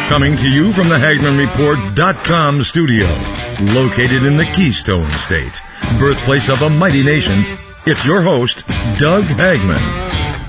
Coming to you from the HagmannReport.com studio, located in the Keystone State, birthplace of a mighty nation, it's your host, Doug Hagmann.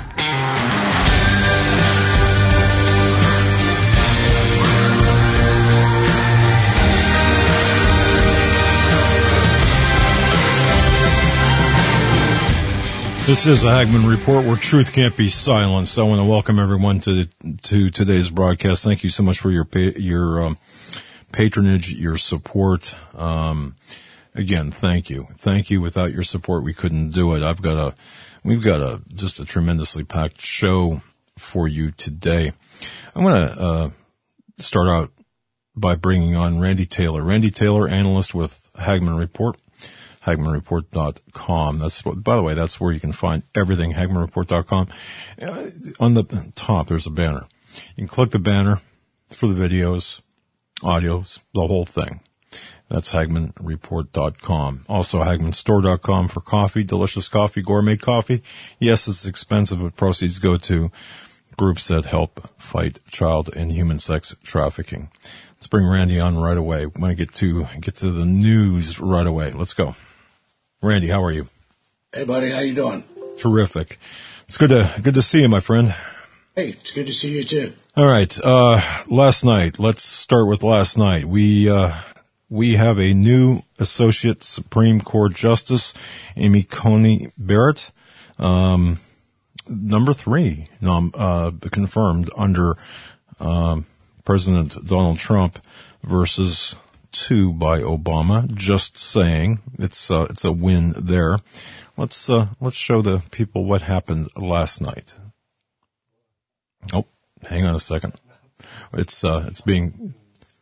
This is the Hagmann Report, where truth can't be silenced. I want to welcome everyone to today's broadcast. Thank you so much for your patronage, your support. Again, thank you. Thank you. Without your support, we couldn't do it. We've got just a tremendously packed show for you today. I'm going to start out by bringing on Randy Taylor. Randy Taylor, analyst with Hagmann Report. HagmannReport.com. By the way, that's where you can find everything, HagmannReport.com. On the top, there's a banner. You can click the banner for the videos, audios, the whole thing. That's HagmannReport.com. Also, HagmannStore.com for coffee, delicious coffee, gourmet coffee. Yes, it's expensive, but proceeds go to groups that help fight child and human sex trafficking. Let's bring Randy on right away. We want to get to the news right away. Let's go. Randy, how are you? Hey, buddy. How you doing? Terrific. It's good to see you, my friend. Hey, it's good to see you too. All right. Last night. Let's start with last night. We have a new Associate Supreme Court Justice, Amy Coney Barrett, number 3, confirmed under President Donald Trump versus 2 by Obama. Just saying, it's a win there. Let's show the people what happened last night. Oh, hang on a second. It's being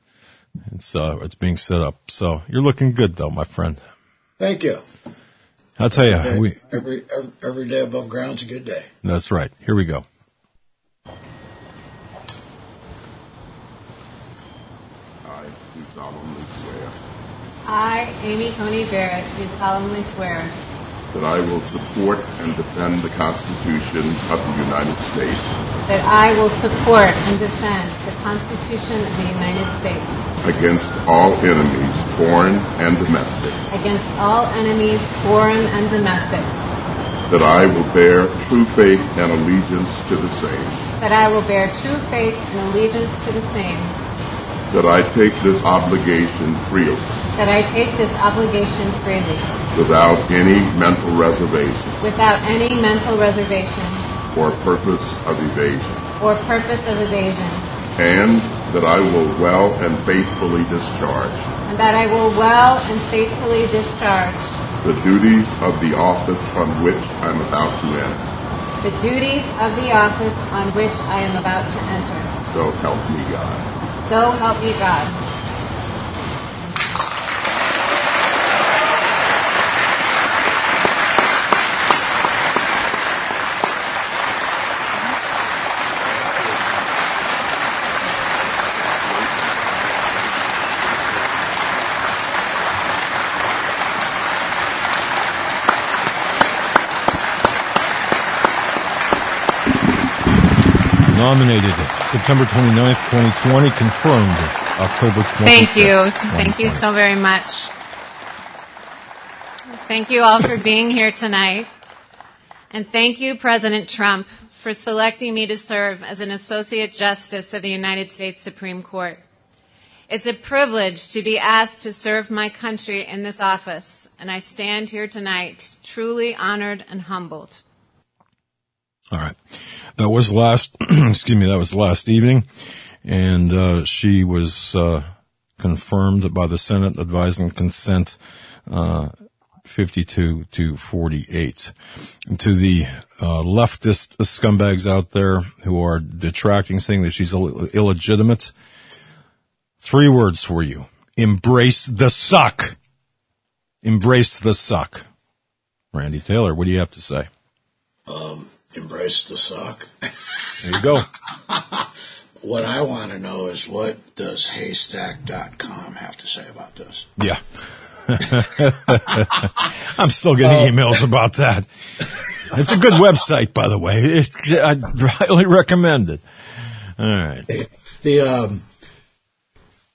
set up. So you're looking good though, my friend. Thank you. I'll tell you, every day above ground's a good day. That's right. Here we go. I, Amy Coney Barrett, do solemnly swear that I will support and defend the Constitution of the United States. That I will support and defend the Constitution of the United States. Against all enemies, foreign and domestic. Against all enemies, foreign and domestic. That I will bear true faith and allegiance to the same. That I will bear true faith and allegiance to the same. That I take this obligation freely. That I take this obligation freely. Without any mental reservation. Without any mental reservation. Or purpose of evasion. Or purpose of evasion. And that I will well and faithfully discharge. And that I will well and faithfully discharge. The duties of the office on which I am about to enter. The duties of the office on which I am about to enter. So help me God. So help me God. Nominated September 29th, 2020, confirmed October 26th. Thank you. Thank you so very much. Thank you all for being here tonight. And thank you, President Trump, for selecting me to serve as an Associate Justice of the United States Supreme Court. It's a privilege to be asked to serve my country in this office, and I stand here tonight truly honored and humbled. All right. That was last evening, and she was confirmed by the Senate advising consent 52 to 48. And to the leftist scumbags out there who are detracting, saying that she's illegitimate, 3 words for you. Embrace the suck. Embrace the suck. Randy Taylor, what do you have to say? Embrace the suck. There you go. What I want to know is, what does Haystack.com have to say about this? Yeah. I'm still getting emails about that. It's a good website, by the way. I'd highly recommend it. All right.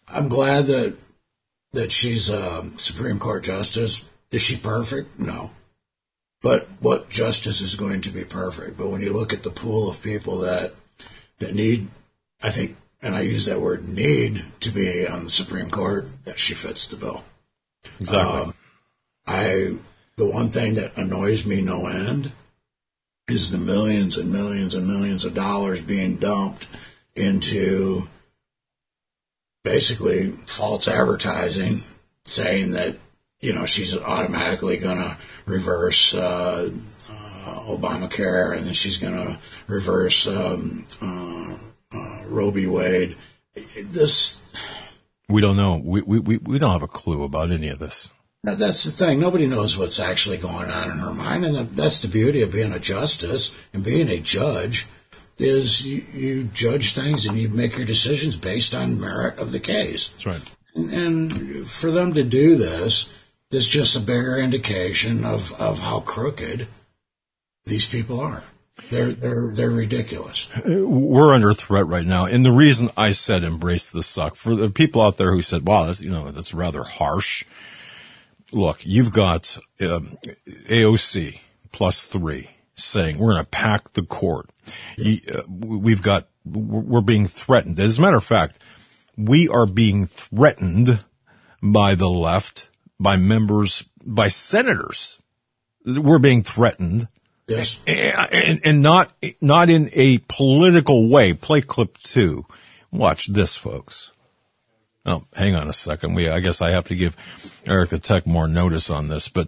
I'm glad that she's a Supreme Court justice. Is she perfect? No. But what justice is going to be perfect? But when you look at the pool of people that need, I think, and I use that word need, to be on the Supreme Court, that she fits the bill. Exactly. The one thing that annoys me no end is the millions and millions and millions of dollars being dumped into basically false advertising, saying that, she's automatically going to reverse Obamacare, and then she's going to reverse Roe v. Wade. We don't know. We don't have a clue about any of this. That's the thing. Nobody knows what's actually going on in her mind, and that's the beauty of being a justice and being a judge, is you judge things and you make your decisions based on merit of the case. That's right. And for them to do this is just a bigger indication of how crooked these people are. They're ridiculous. We're under threat right now, and the reason I said embrace the suck, for the people out there who said, "Wow, that's rather harsh." Look, you've got AOC +3 saying we're going to pack the court. We're being threatened. As a matter of fact, we are being threatened by the left, by members, by senators. We're being threatened. Yes. And not in a political way. Play clip 2. Watch this, folks. Oh, hang on a second. I guess I have to give Eric the Tech more notice on this, but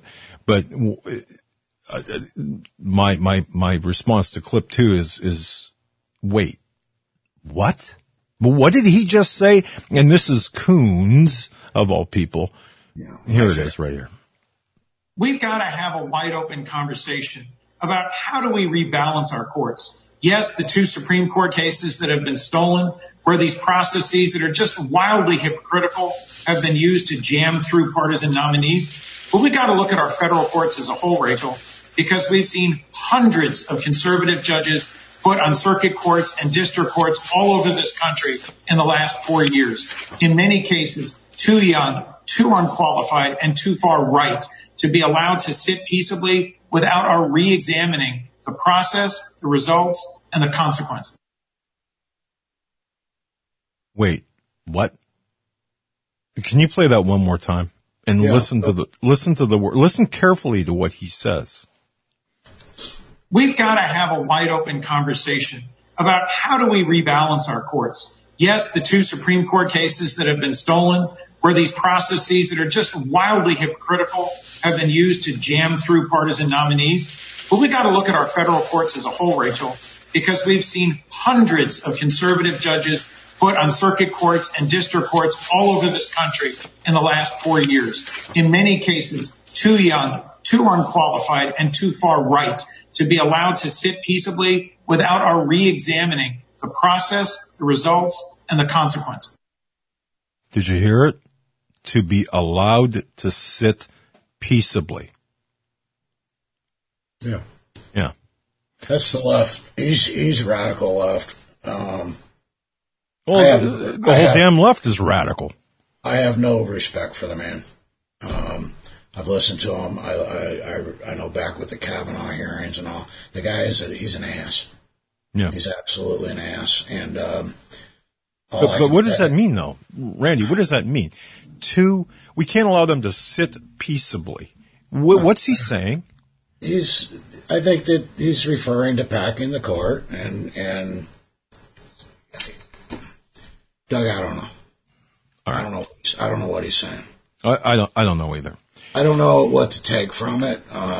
my response to clip 2 is wait, what? What did he just say? And this is Coons, of all people. Yeah, here it is right here. We've got to have a wide open conversation about how do we rebalance our courts. Yes, the 2 Supreme Court cases that have been stolen, where these processes that are just wildly hypocritical have been used to jam through partisan nominees. But we've got to look at our federal courts as a whole, Rachel, because we've seen hundreds of conservative judges put on circuit courts and district courts all over this country in the last 4 years. In many cases, too young, too unqualified, and too far right to be allowed to sit peaceably without our re-examining the process, the results, and the consequences. Wait, what? Can you play that one more time and listen carefully to what he says? We've got to have a wide open conversation about how do we rebalance our courts. Yes, the 2 Supreme Court cases that have been stolen, where these processes that are just wildly hypocritical have been used to jam through partisan nominees. But we've got to look at our federal courts as a whole, Rachel, because we've seen hundreds of conservative judges put on circuit courts and district courts all over this country in the last 4 years. In many cases, too young, too unqualified, and too far right to be allowed to sit peaceably without our re-examining the process, the results, and the consequences. Did you hear it? To be allowed to sit peaceably. Yeah. Yeah. That's the left. He's radical left. The whole damn left is radical. I have no respect for the man. I've listened to him. I know back with the Kavanaugh hearings and all. The guy he's an ass. Yeah. He's absolutely an ass. And but what does that mean, though, Randy? What does that mean? We can't allow them to sit peaceably. What's he saying? I think that he's referring to packing the court, and Doug, I don't know. Right. I don't know what he's saying. I don't know either. I don't know what to take from it.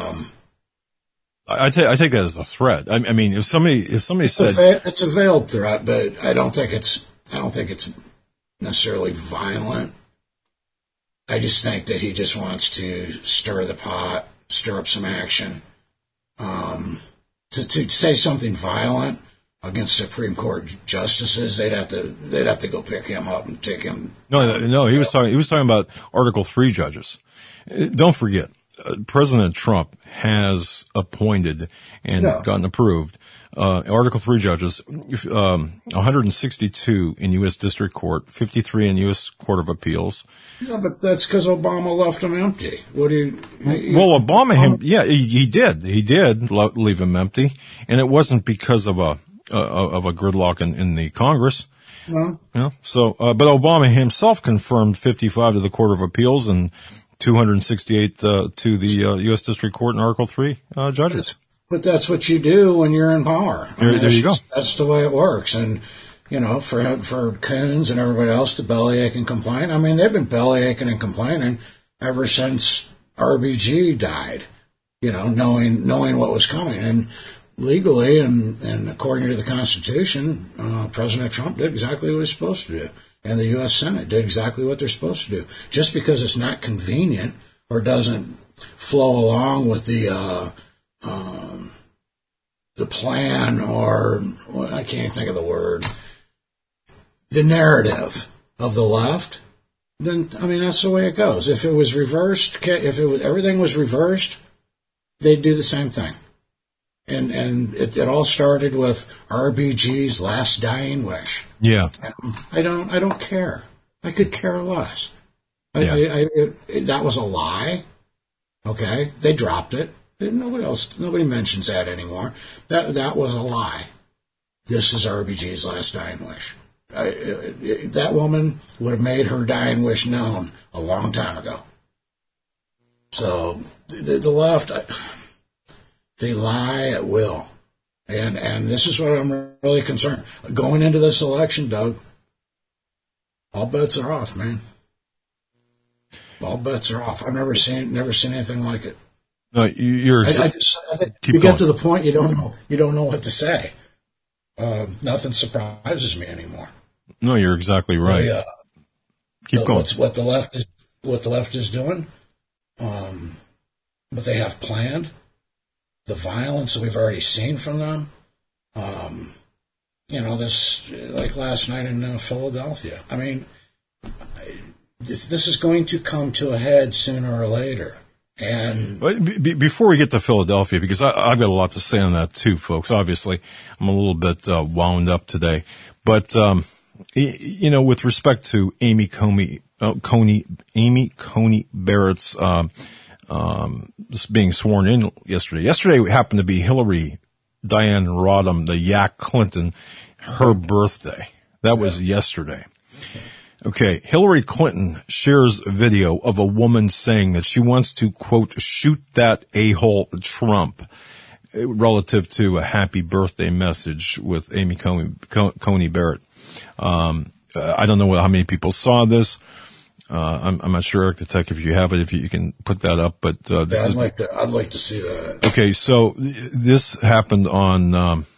I take that as a threat. I mean, if somebody said it's a veiled threat, but I don't think it's necessarily violent. I just think that he just wants to stir the pot, stir up some action. To say something violent against Supreme Court justices, they'd have to go pick him up and take him. No, he was talking about Article 3 judges. Don't forget, President Trump has appointed and gotten approved Article 3 judges, 162 in U.S. District Court, 53 in U.S. Court of Appeals. Yeah, but that's because Obama left them empty. What do you? Well, he did. He did leave them empty, and it wasn't because of a gridlock in the Congress. No. Yeah. So, but Obama himself confirmed 55 to the Court of Appeals and 268 to the U.S. District Court in Article 3 judges. But that's what you do when you're in power. There you go. That's the way it works. And, for Coons and everybody else to bellyache and complain, I mean, they've been bellyaching and complaining ever since RBG died, knowing what was coming. And legally and according to the Constitution, President Trump did exactly what he was supposed to do. And the U.S. Senate did exactly what they're supposed to do. Just because it's not convenient or doesn't flow along with the plan, or I can't think of the word, the narrative of the left, then, I mean, that's the way it goes. If it was reversed, everything was reversed, they'd do the same thing. And it all started with RBG's last dying wish. Yeah. I don't care. I could care less. That was a lie. Okay. They dropped it. Nobody mentions that anymore. That was a lie. This is RBG's last dying wish. That woman would have made her dying wish known a long time ago. So the left, they lie at will. And this is what I'm really concerned. Going into this election, Doug, all bets are off, man. All bets are off. I've never seen anything like it. No, you get to the point you don't know what to say. Nothing surprises me anymore. No, you're exactly right. Keep going. What the left is doing, what they have planned, the violence that we've already seen from them. This, like last night in Philadelphia. I mean, this is going to come to a head sooner or later. And before we get to Philadelphia, because I've got a lot to say on that too, folks. Obviously, I'm a little bit wound up today, but with respect to Amy Coney Barrett's being sworn in yesterday. Yesterday happened to be Hillary Diane Rodham, the Yak Clinton, her birthday. That was yesterday. Okay, Hillary Clinton shares a video of a woman saying that she wants to, quote, shoot that a-hole Trump, relative to a happy birthday message with Amy Coney Barrett. I don't know how many people saw this. I'm not sure, Eric the Tech, if you have it, if you can put that up, but, I'd like to see that. Okay, so this happened on,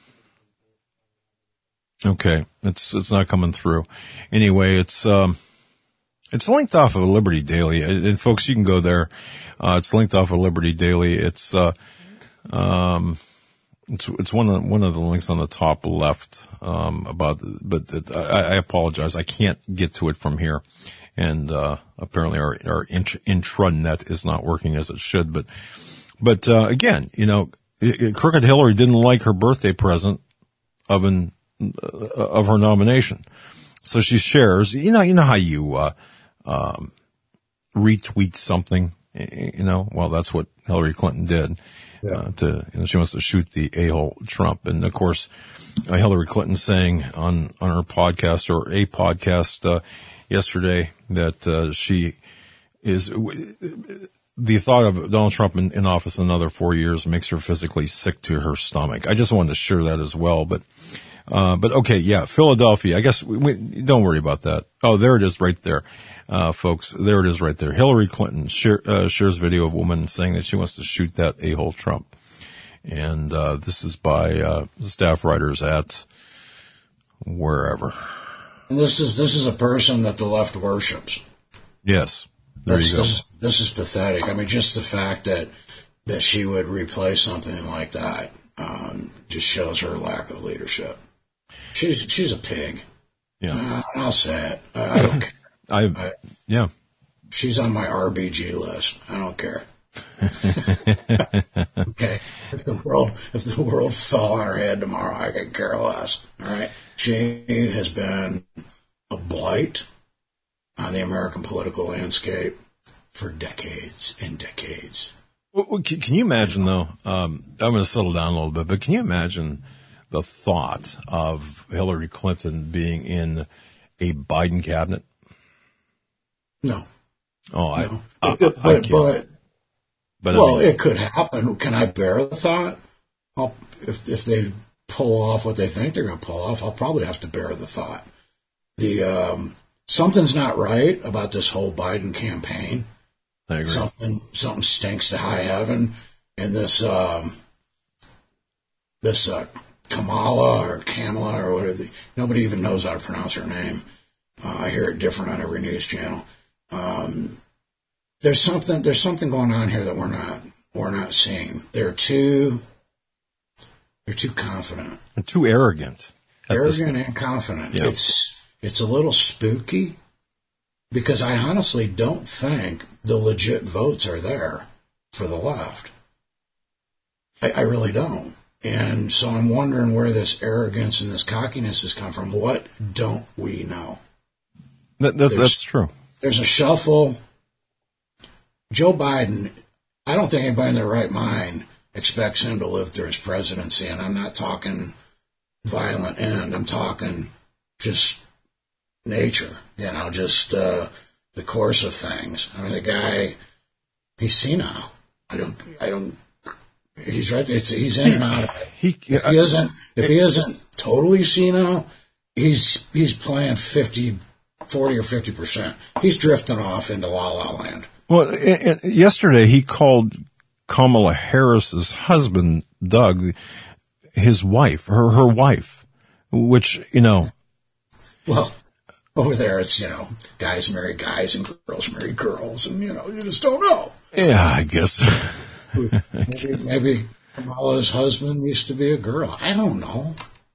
okay, it's not coming through. Anyway, it's linked off of Liberty Daily, and folks, you can go there. It's linked off of Liberty Daily. It's one of the links on the top left, but I apologize. I can't get to it from here. And, apparently our intranet is not working as it should, but again, Crooked Hillary didn't like her birthday present of her nomination. So she shares, you know how you, retweet something, well, that's what Hillary Clinton did. Yeah. She wants to shoot the a-hole Trump. And of course, Hillary Clinton saying on her podcast or a podcast, yesterday that, she is, the thought of Donald Trump in office another 4 years makes her physically sick to her stomach. I just wanted to share that as well, but okay, yeah, Philadelphia. I guess don't worry about that. Oh, there it is right there, folks. There it is right there. Hillary Clinton shares video of a woman saying that she wants to shoot that a-hole Trump. And, this is by, staff writers at wherever. And this is a person that the left worships. Yes. There you go. This is pathetic. I mean, just the fact that she would replay something like that, just shows her lack of leadership. She's a pig. Yeah. I'll say it. I don't care. Yeah. She's on my RBG list. I don't care. Okay. If the world fell on her head tomorrow, I could care less. All right. She has been a blight on the American political landscape for decades and decades. Well, can you imagine, though? I'm going to settle down a little bit, but can you imagine the thought of Hillary Clinton being in a Biden cabinet? No. Oh, no. I can't. But well, I mean, it could happen. Can I bear the thought? If they pull off what they think they're going to pull off, I'll probably have to bear the thought. Something's not right about this whole Biden campaign. I agree. Something stinks to high heaven, and this Kamala or whatever. Nobody even knows how to pronounce her name. I hear it different on every news channel. There's something going on here that we're not seeing. They're too confident. And too arrogant. Arrogant and confident. Yeah. It's a little spooky because I honestly don't think the legit votes are there for the left. I really don't. And so I'm wondering where this arrogance and this cockiness has come from. What don't we know? That's true. There's a shuffle. Joe Biden, I don't think anybody in their right mind expects him to live through his presidency. And I'm not talking violent end. I'm talking just nature, just the course of things. I mean, the guy, he's senile. He's right. He's in and out of it. If he isn't totally senile, he's playing 40 or 50%. He's drifting off into La La Land. Well, yesterday he called Kamala Harris's husband, Doug, his wife, her wife, which, Well, over there it's, guys marry guys and girls marry girls, and, you just don't know. Yeah, I guess. Maybe Kamala's husband used to be a girl. I don't know.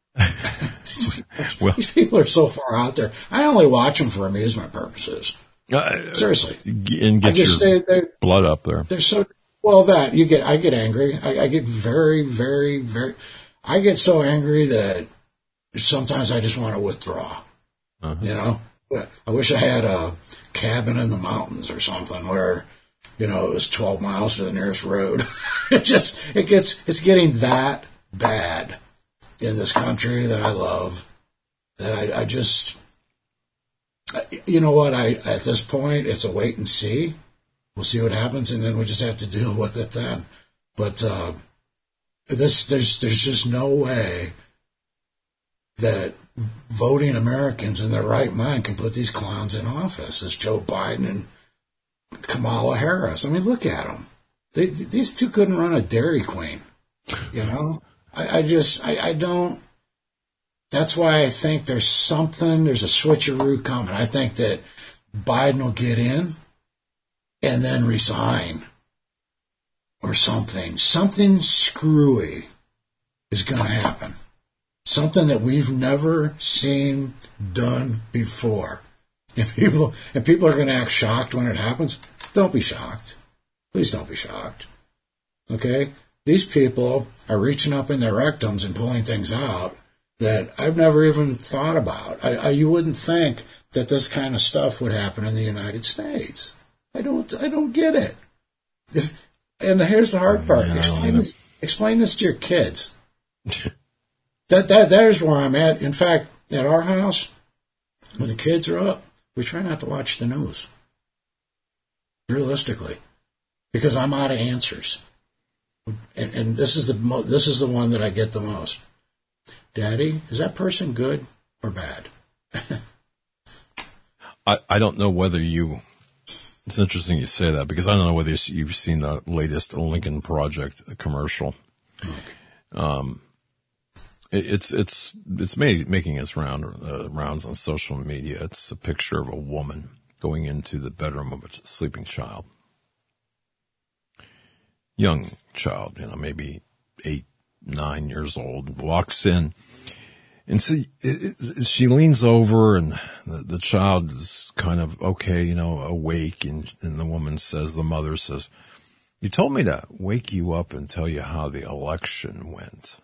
Well, these people are so far out there. I only watch them for amusement purposes. Seriously. And get your blood up there. They're so, well, I get angry. I get very, very, very, I get so angry that sometimes I just want to withdraw. Uh-huh. I wish I had a cabin in the mountains or something where, it was 12 miles to the nearest road. It's getting that bad in this country that I love that I just, you know what, at this point, it's a wait and see. We'll see what happens, and then we just have to deal with it then. But there's just no way that voting Americans in their right mind can put these clowns in office as Joe Biden and Kamala Harris. I mean, look at them. These two couldn't run a Dairy Queen. I don't. That's why I think there's a switcheroo coming. I think that Biden will get in and then resign or something. Something screwy is going to happen. Something that we've never seen done before. And people are going to act shocked when it happens. Don't be shocked. Please don't be shocked. Okay? These people are reaching up in their rectums and pulling things out that I've never even thought about. You wouldn't think that this kind of stuff would happen in the United States. I don't get it. And here's the hard part. Explain this to your kids. That is where I'm at. In fact, at our house, when the kids are up, we try not to watch the news. Realistically. Because I'm out of answers. And this is the one that I get the most. Daddy, is that person good or bad? I don't know whether it's interesting you say that, because I don't know whether you've seen the latest Lincoln Project commercial. Okay. It's making its rounds on social media. It's a picture of a woman going into the bedroom of a sleeping child. Young child, maybe 8, 9 years old, walks in, and she leans over, and the child is kind of awake, and the mother says, You told me to wake you up and tell you how the election went.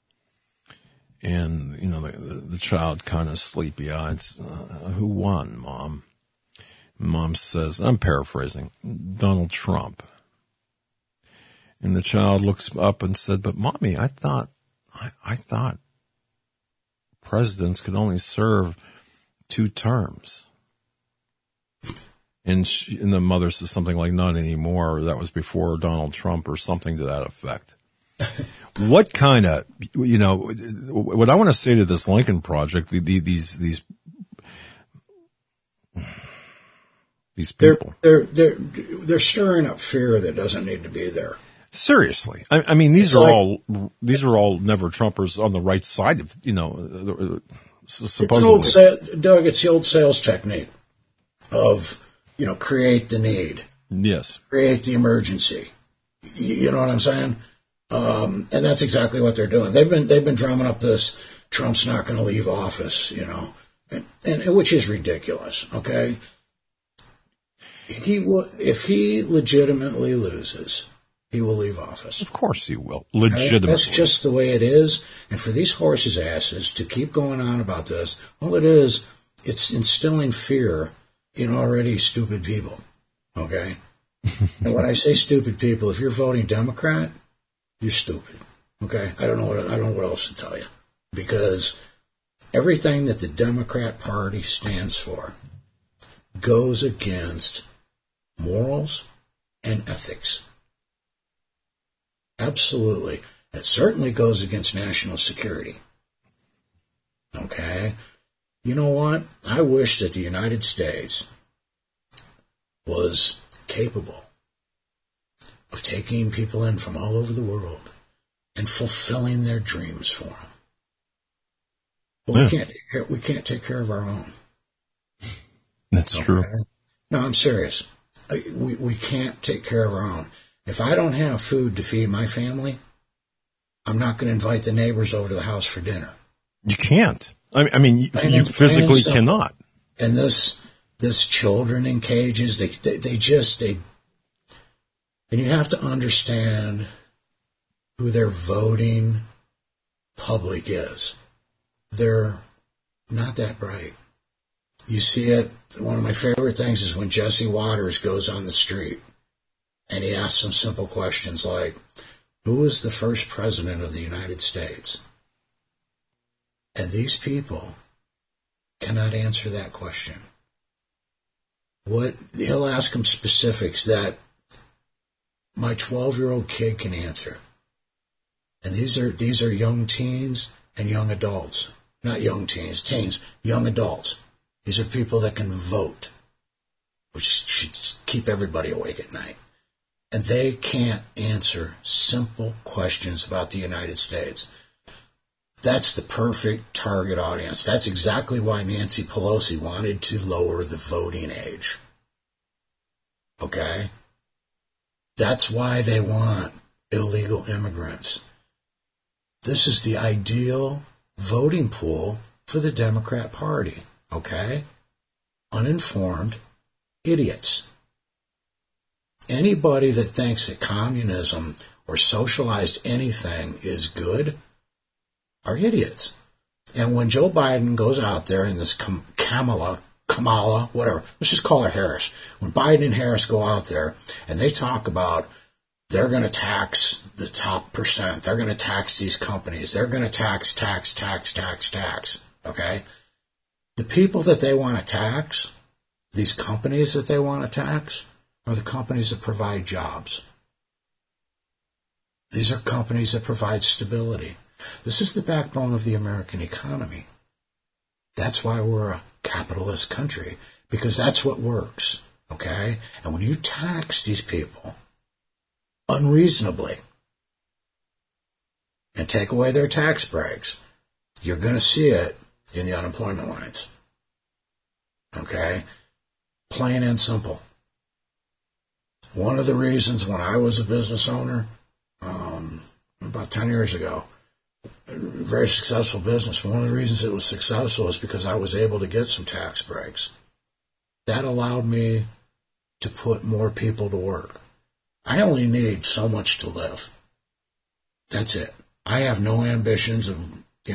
And, the child kind of sleepy-eyed, who won, Mom? Mom says, I'm paraphrasing, Donald Trump. And the child looks up and said, but Mommy, I thought presidents could only serve 2 terms. And the mother says something like, not anymore. That was before Donald Trump or something to that effect. What kind of, what I want to say to this Lincoln Project, these people. They're stirring up fear that doesn't need to be there. Seriously. I mean, these are all never Trumpers on the right side of, supposedly. Doug, it's the old sales technique of, create the need. Yes. Create the emergency. You know what I'm saying? And that's exactly what they're doing. They've been drumming up this Trump's not going to leave office, and which is ridiculous. Okay. If he legitimately loses, he will leave office. Of course he will. Legitimately. That's just the way it is. And for these horses' asses to keep going on about this, all it is, it's instilling fear in already stupid people. Okay? And when I say stupid people, if you're voting Democrat, you're stupid. Okay? I don't know what else to tell you. Because everything that the Democrat Party stands for goes against morals and ethics. Absolutely. It certainly goes against national security. Okay? You know what? I wish that the United States was capable of taking people in from all over the world and fulfilling their dreams for them. But we can't take care of our own. That's true. No, I'm serious. We can't take care of our own. If I don't have food to feed my family, I'm not going to invite the neighbors over to the house for dinner. You can't. I mean, you physically cannot. And this children in cages, they and you have to understand who their voting public is. They're not that bright. You see it. One of my favorite things is when Jesse Waters goes on the street and he asks some simple questions like, who was the first president of the United States? And these people cannot answer that question. He'll ask them specifics that my 12-year-old kid can answer. And these are young teens and young adults. Not young teens, young adults. These are people that can vote, which should keep everybody awake at night. And they can't answer simple questions about the United States. That's the perfect target audience. That's exactly why Nancy Pelosi wanted to lower the voting age. Okay? That's why they want illegal immigrants. This is the ideal voting pool for the Democrat Party. Okay? Uninformed idiots. Anybody that thinks that communism or socialized anything is good are idiots. And when Joe Biden goes out there in this Kamala, whatever, let's just call her Harris. When Biden and Harris go out there and they talk about they're going to tax the top percent, they're going to tax these companies, they're going to tax, okay? The people that they want to tax, these companies that they want to tax, are the companies that provide jobs. These are companies that provide stability. This is the backbone of the American economy. That's why we're a capitalist country, because that's what works, okay? And when you tax these people unreasonably and take away their tax breaks, you're going to see it in the unemployment lines, okay? Plain and simple. One of the reasons when I was a business owner, about 10 years ago, very successful business, one of the reasons it was successful is because I was able to get some tax breaks. That allowed me to put more people to work. I only need so much to live. That's it. I have no ambitions of,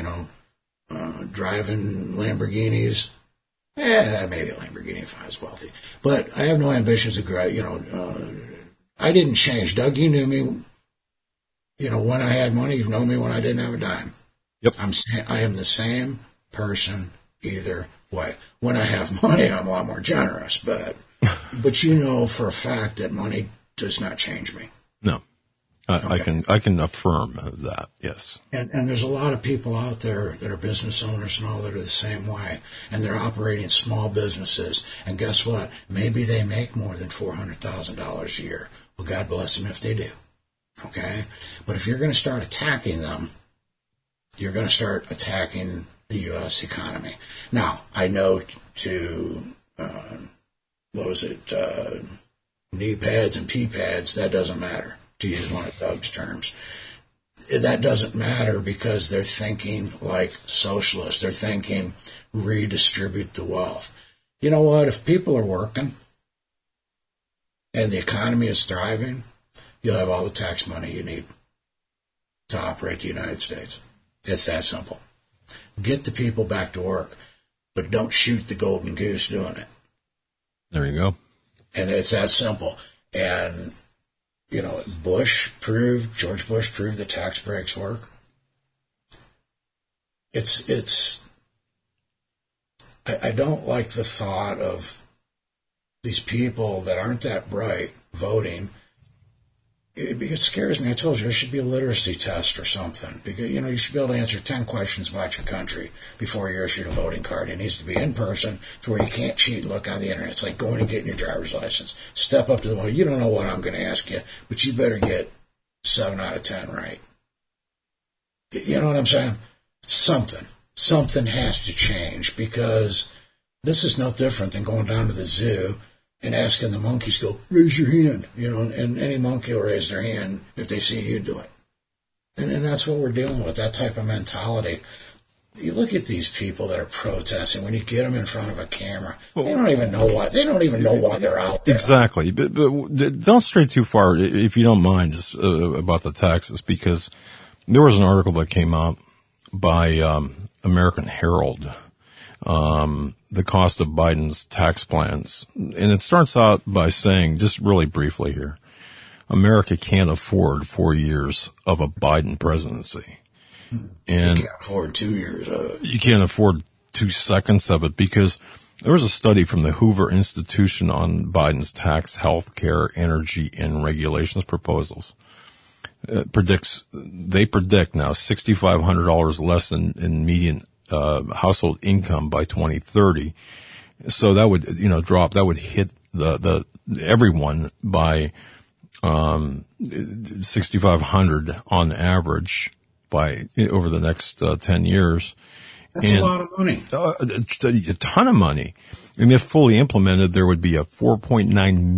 driving Lamborghinis. Maybe a Lamborghini if I was wealthy. But I have no ambitions of, I didn't change. Doug, you knew me, when I had money. You've known me when I didn't have a dime. Yep. I am the same person either way. When I have money, I'm a lot more generous. But for a fact that money does not change me. No. Okay. I can affirm that, yes. And there's a lot of people out there that are business owners and all that are the same way. And they're operating small businesses. And guess what? Maybe they make more than $400,000 a year. Well, God bless them if they do. Okay? But if you're going to start attacking them, you're going to start attacking the U.S. economy. Now, I know knee pads and pee pads, that doesn't matter, to use one of Doug's terms. That doesn't matter because they're thinking like socialists. They're thinking redistribute the wealth. You know what? If people are working and the economy is thriving, you'll have all the tax money you need to operate the United States. It's that simple. Get the people back to work, but don't shoot the golden goose doing it. There you go. And it's that simple. And, George Bush proved that tax breaks work. I don't like the thought of these people that aren't that bright voting. It scares me. I told you there should be a literacy test or something. Because, you should be able to answer 10 questions about your country before you're issued a voting card. It needs to be in person to where you can't cheat and look on the internet. It's like going and getting your driver's license. Step up to the one. You don't know what I'm going to ask you, but you better get 7 out of 10 right. You know what I'm saying? Something. Something has to change because this is no different than going down to the zoo and asking the monkeys, go, raise your hand, and any monkey will raise their hand if they see you do it. And that's what we're dealing with, that type of mentality. You look at these people that are protesting, when you get them in front of a camera, they don't even know why they're out there. Exactly. But don't stray too far, if you don't mind, just, about the taxes, because there was an article that came out by American Herald, the cost of Biden's tax plans. And it starts out by saying, just really briefly here, America can't afford 4 years of a Biden presidency. And you can't afford 2 years of it. You can't afford 2 seconds of it because there was a study from the Hoover Institution on Biden's tax, health care, energy, and regulations proposals. They predict now $6,500 less in median household income by 2030. So that would, drop, that would hit the everyone by, 6,500 on average by, over the next, 10 years. That's a lot of money. A ton of money. And if fully implemented, there would be 4.9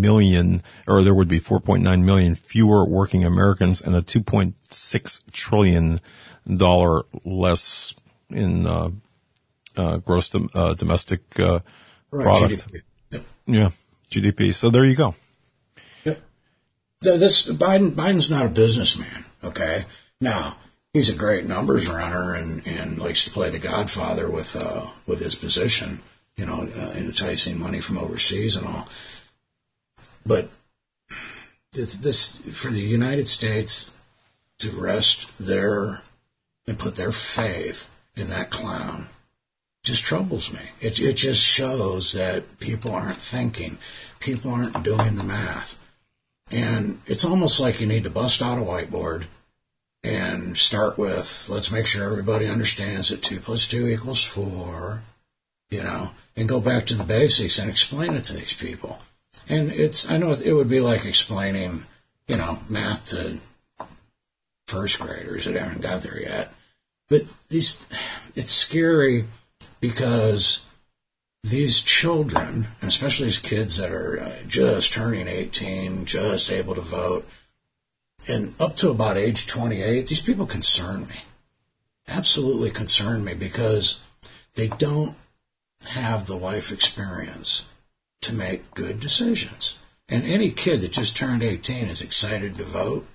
million fewer working Americans and a $2.6 trillion less in gross domestic product. GDP. Yep. Yeah, GDP. So there you go. Yep. Biden's not a businessman. Okay. Now he's a great numbers runner and likes to play the Godfather with his position. Enticing money from overseas and all. But it's this for the United States to rest there and put their faith in that clown just troubles me. It just shows that people aren't thinking. People aren't doing the math. And it's almost like you need to bust out a whiteboard and start with, let's make sure everybody understands that 2 + 2 = 4, and go back to the basics and explain it to these people. And I know it would be like explaining, math to first graders that haven't got there yet. But it's scary because these children, and especially these kids that are just turning 18, just able to vote, and up to about age 28, these people concern me. Absolutely concern me because they don't have the life experience to make good decisions. And any kid that just turned 18 is excited to vote.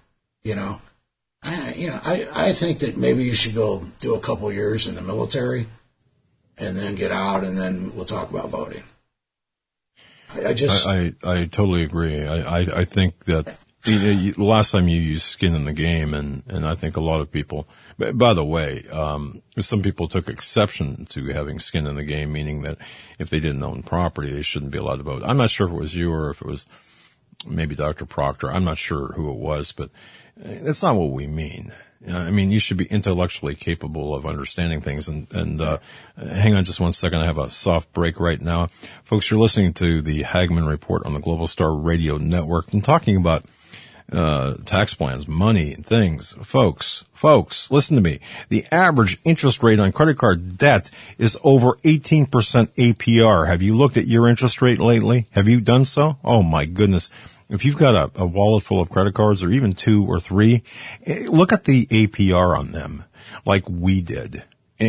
I think that maybe you should go do a couple years in the military and then get out, and then we'll talk about voting. I totally agree. I think that the last time you used skin in the game, and I think a lot of people, by the way, some people took exception to having skin in the game, meaning that if they didn't own property, they shouldn't be allowed to vote. I'm not sure if it was you or if it was maybe Dr. Proctor. I'm not sure who it was, but that's not what we mean. I mean, you should be intellectually capable of understanding things. And hang on just one second. I have a soft break right now. Folks, you're listening to the Hagmann Report on the Global Star Radio Network. I'm talking about tax plans, money, and things. Folks, listen to me. The average interest rate on credit card debt is over 18% APR. Have you looked at your interest rate lately? Have you done so? Oh my goodness. If you've got a wallet full of credit cards, or even 2 or 3, look at the APR on them, like we did.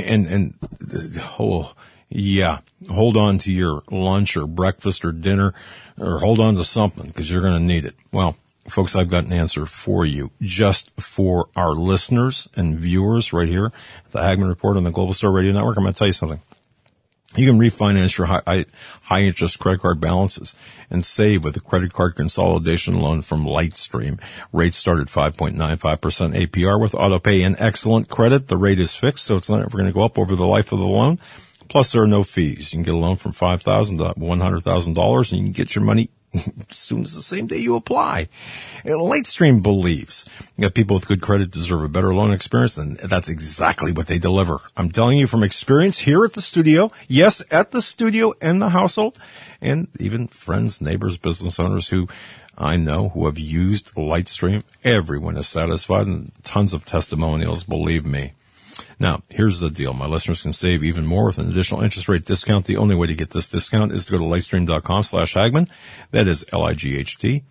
Hold on to your lunch or breakfast or dinner, or hold on to something, because you're going to need it. Well, folks, I've got an answer for you, just for our listeners and viewers right here at the Hagmann Report on the Global Star Radio Network. I'm going to tell you something. You can refinance your high interest credit card balances and save with a credit card consolidation loan from Lightstream. Rates start at 5.95% APR with autopay and excellent credit. The rate is fixed, so it's not ever going to go up over the life of the loan. Plus, there are no fees. You can get a loan from $5,000 to $100,000, and you can get your money as soon as the same day you apply. Lightstream believes that people with good credit deserve a better loan experience, and that's exactly what they deliver. I'm telling you from experience here at the studio, yes, at the studio and the household, and even friends, neighbors, business owners who I know who have used Lightstream. Everyone is satisfied, and tons of testimonials, believe me. Now, here's the deal. My listeners can save even more with an additional interest rate discount. The only way to get this discount is to go to lightstream.com/Hagmann. That is LIGHTSTREAM,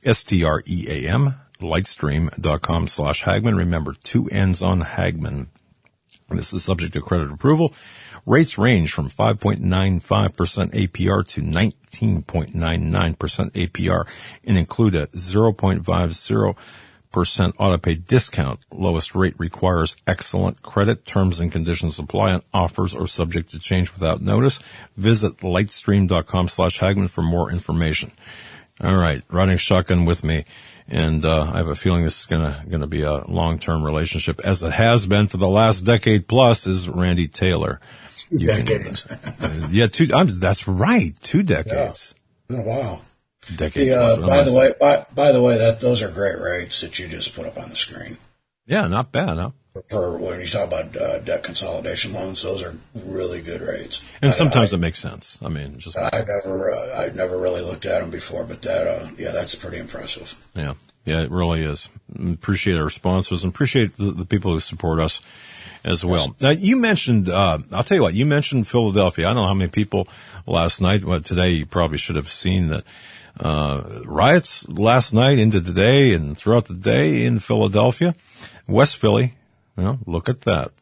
lightstream.com/Hagmann. Remember, 2 N's on Hagmann. This is subject to credit approval. Rates range from 5.95% APR to 19.99% APR and include a 0.50% autopay discount. Lowest rate requires excellent credit. Terms and conditions apply, and offers are subject to change without notice. Visit lightstream.com/Hagmann for more information. All right, riding shotgun with me, and I have a feeling this is gonna be a long-term relationship, as it has been for the last decade plus. Is Randy Taylor? 2 decades. That's right, 2 decades. Yeah. Oh, wow. Decades. By the way, those are great rates that you just put up on the screen. Yeah, not bad, huh? For when you talk about debt consolidation loans, those are really good rates. And sometimes it makes sense. I mean, I've never really looked at them before, but that's pretty impressive. Yeah, it really is. Appreciate our sponsors and appreciate the people who support us as well. Now, you mentioned, I'll tell you what, you mentioned Philadelphia. I don't know how many people last night, but today you probably should have seen that. Riots last night into today and throughout the day in Philadelphia, West Philly. Look at that.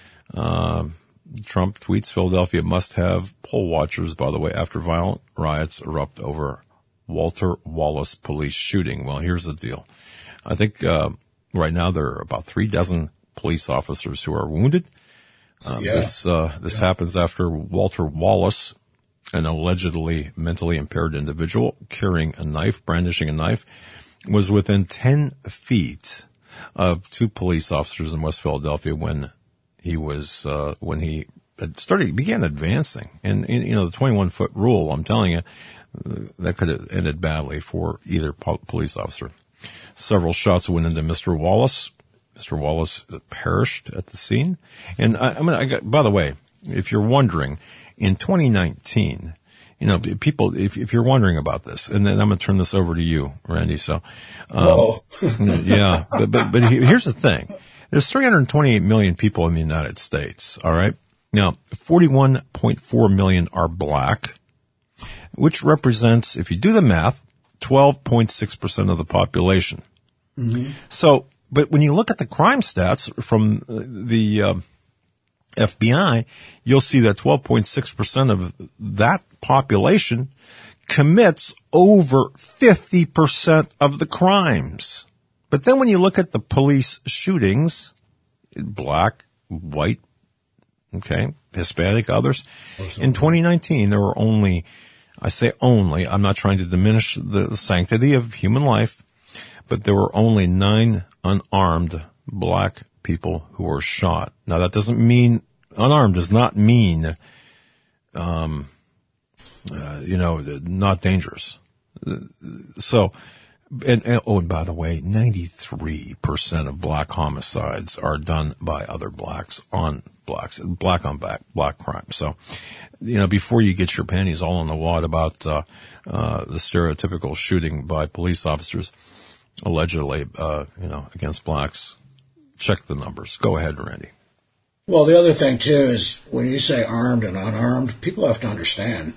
Trump tweets Philadelphia must have poll watchers, by the way, after violent riots erupt over Walter Wallace police shooting. Well, here's the deal. I think, right now there are about 36 police officers who are wounded. This happens after Walter Wallace, an allegedly mentally impaired individual carrying a knife, brandishing a knife, was within 10 feet of 2 police officers in West Philadelphia when he began advancing. And the 21-foot rule, I'm telling you, that could have ended badly for either police officer. Several shots went into Mr. Wallace. Mr. Wallace perished at the scene. And by the way, if you're wondering, in 2019, people, if you're wondering about this, and then I'm going to turn this over to you, Randy. So, yeah, but here's the thing. There's 328 million people in the United States. All right. Now, 41.4 million are black, which represents, if you do the math, 12.6% of the population. Mm-hmm. So, but when you look at the crime stats from the FBI, you'll see that 12.6% of that population commits over 50% of the crimes. But then when you look at the police shootings, black, white, okay, Hispanic, others, in 2019, there were only, I say only, I'm not trying to diminish the sanctity of human life, but there were only 9 unarmed black people who were shot. Now that doesn't mean, unarmed does not mean, not dangerous. So, and by the way, 93% of black homicides are done by other blacks on blacks, black on black crime. So, before you get your panties all in the wad about, the stereotypical shooting by police officers, allegedly, against blacks, check the numbers. Go ahead, Randy. Well, the other thing, too, is when you say armed and unarmed, people have to understand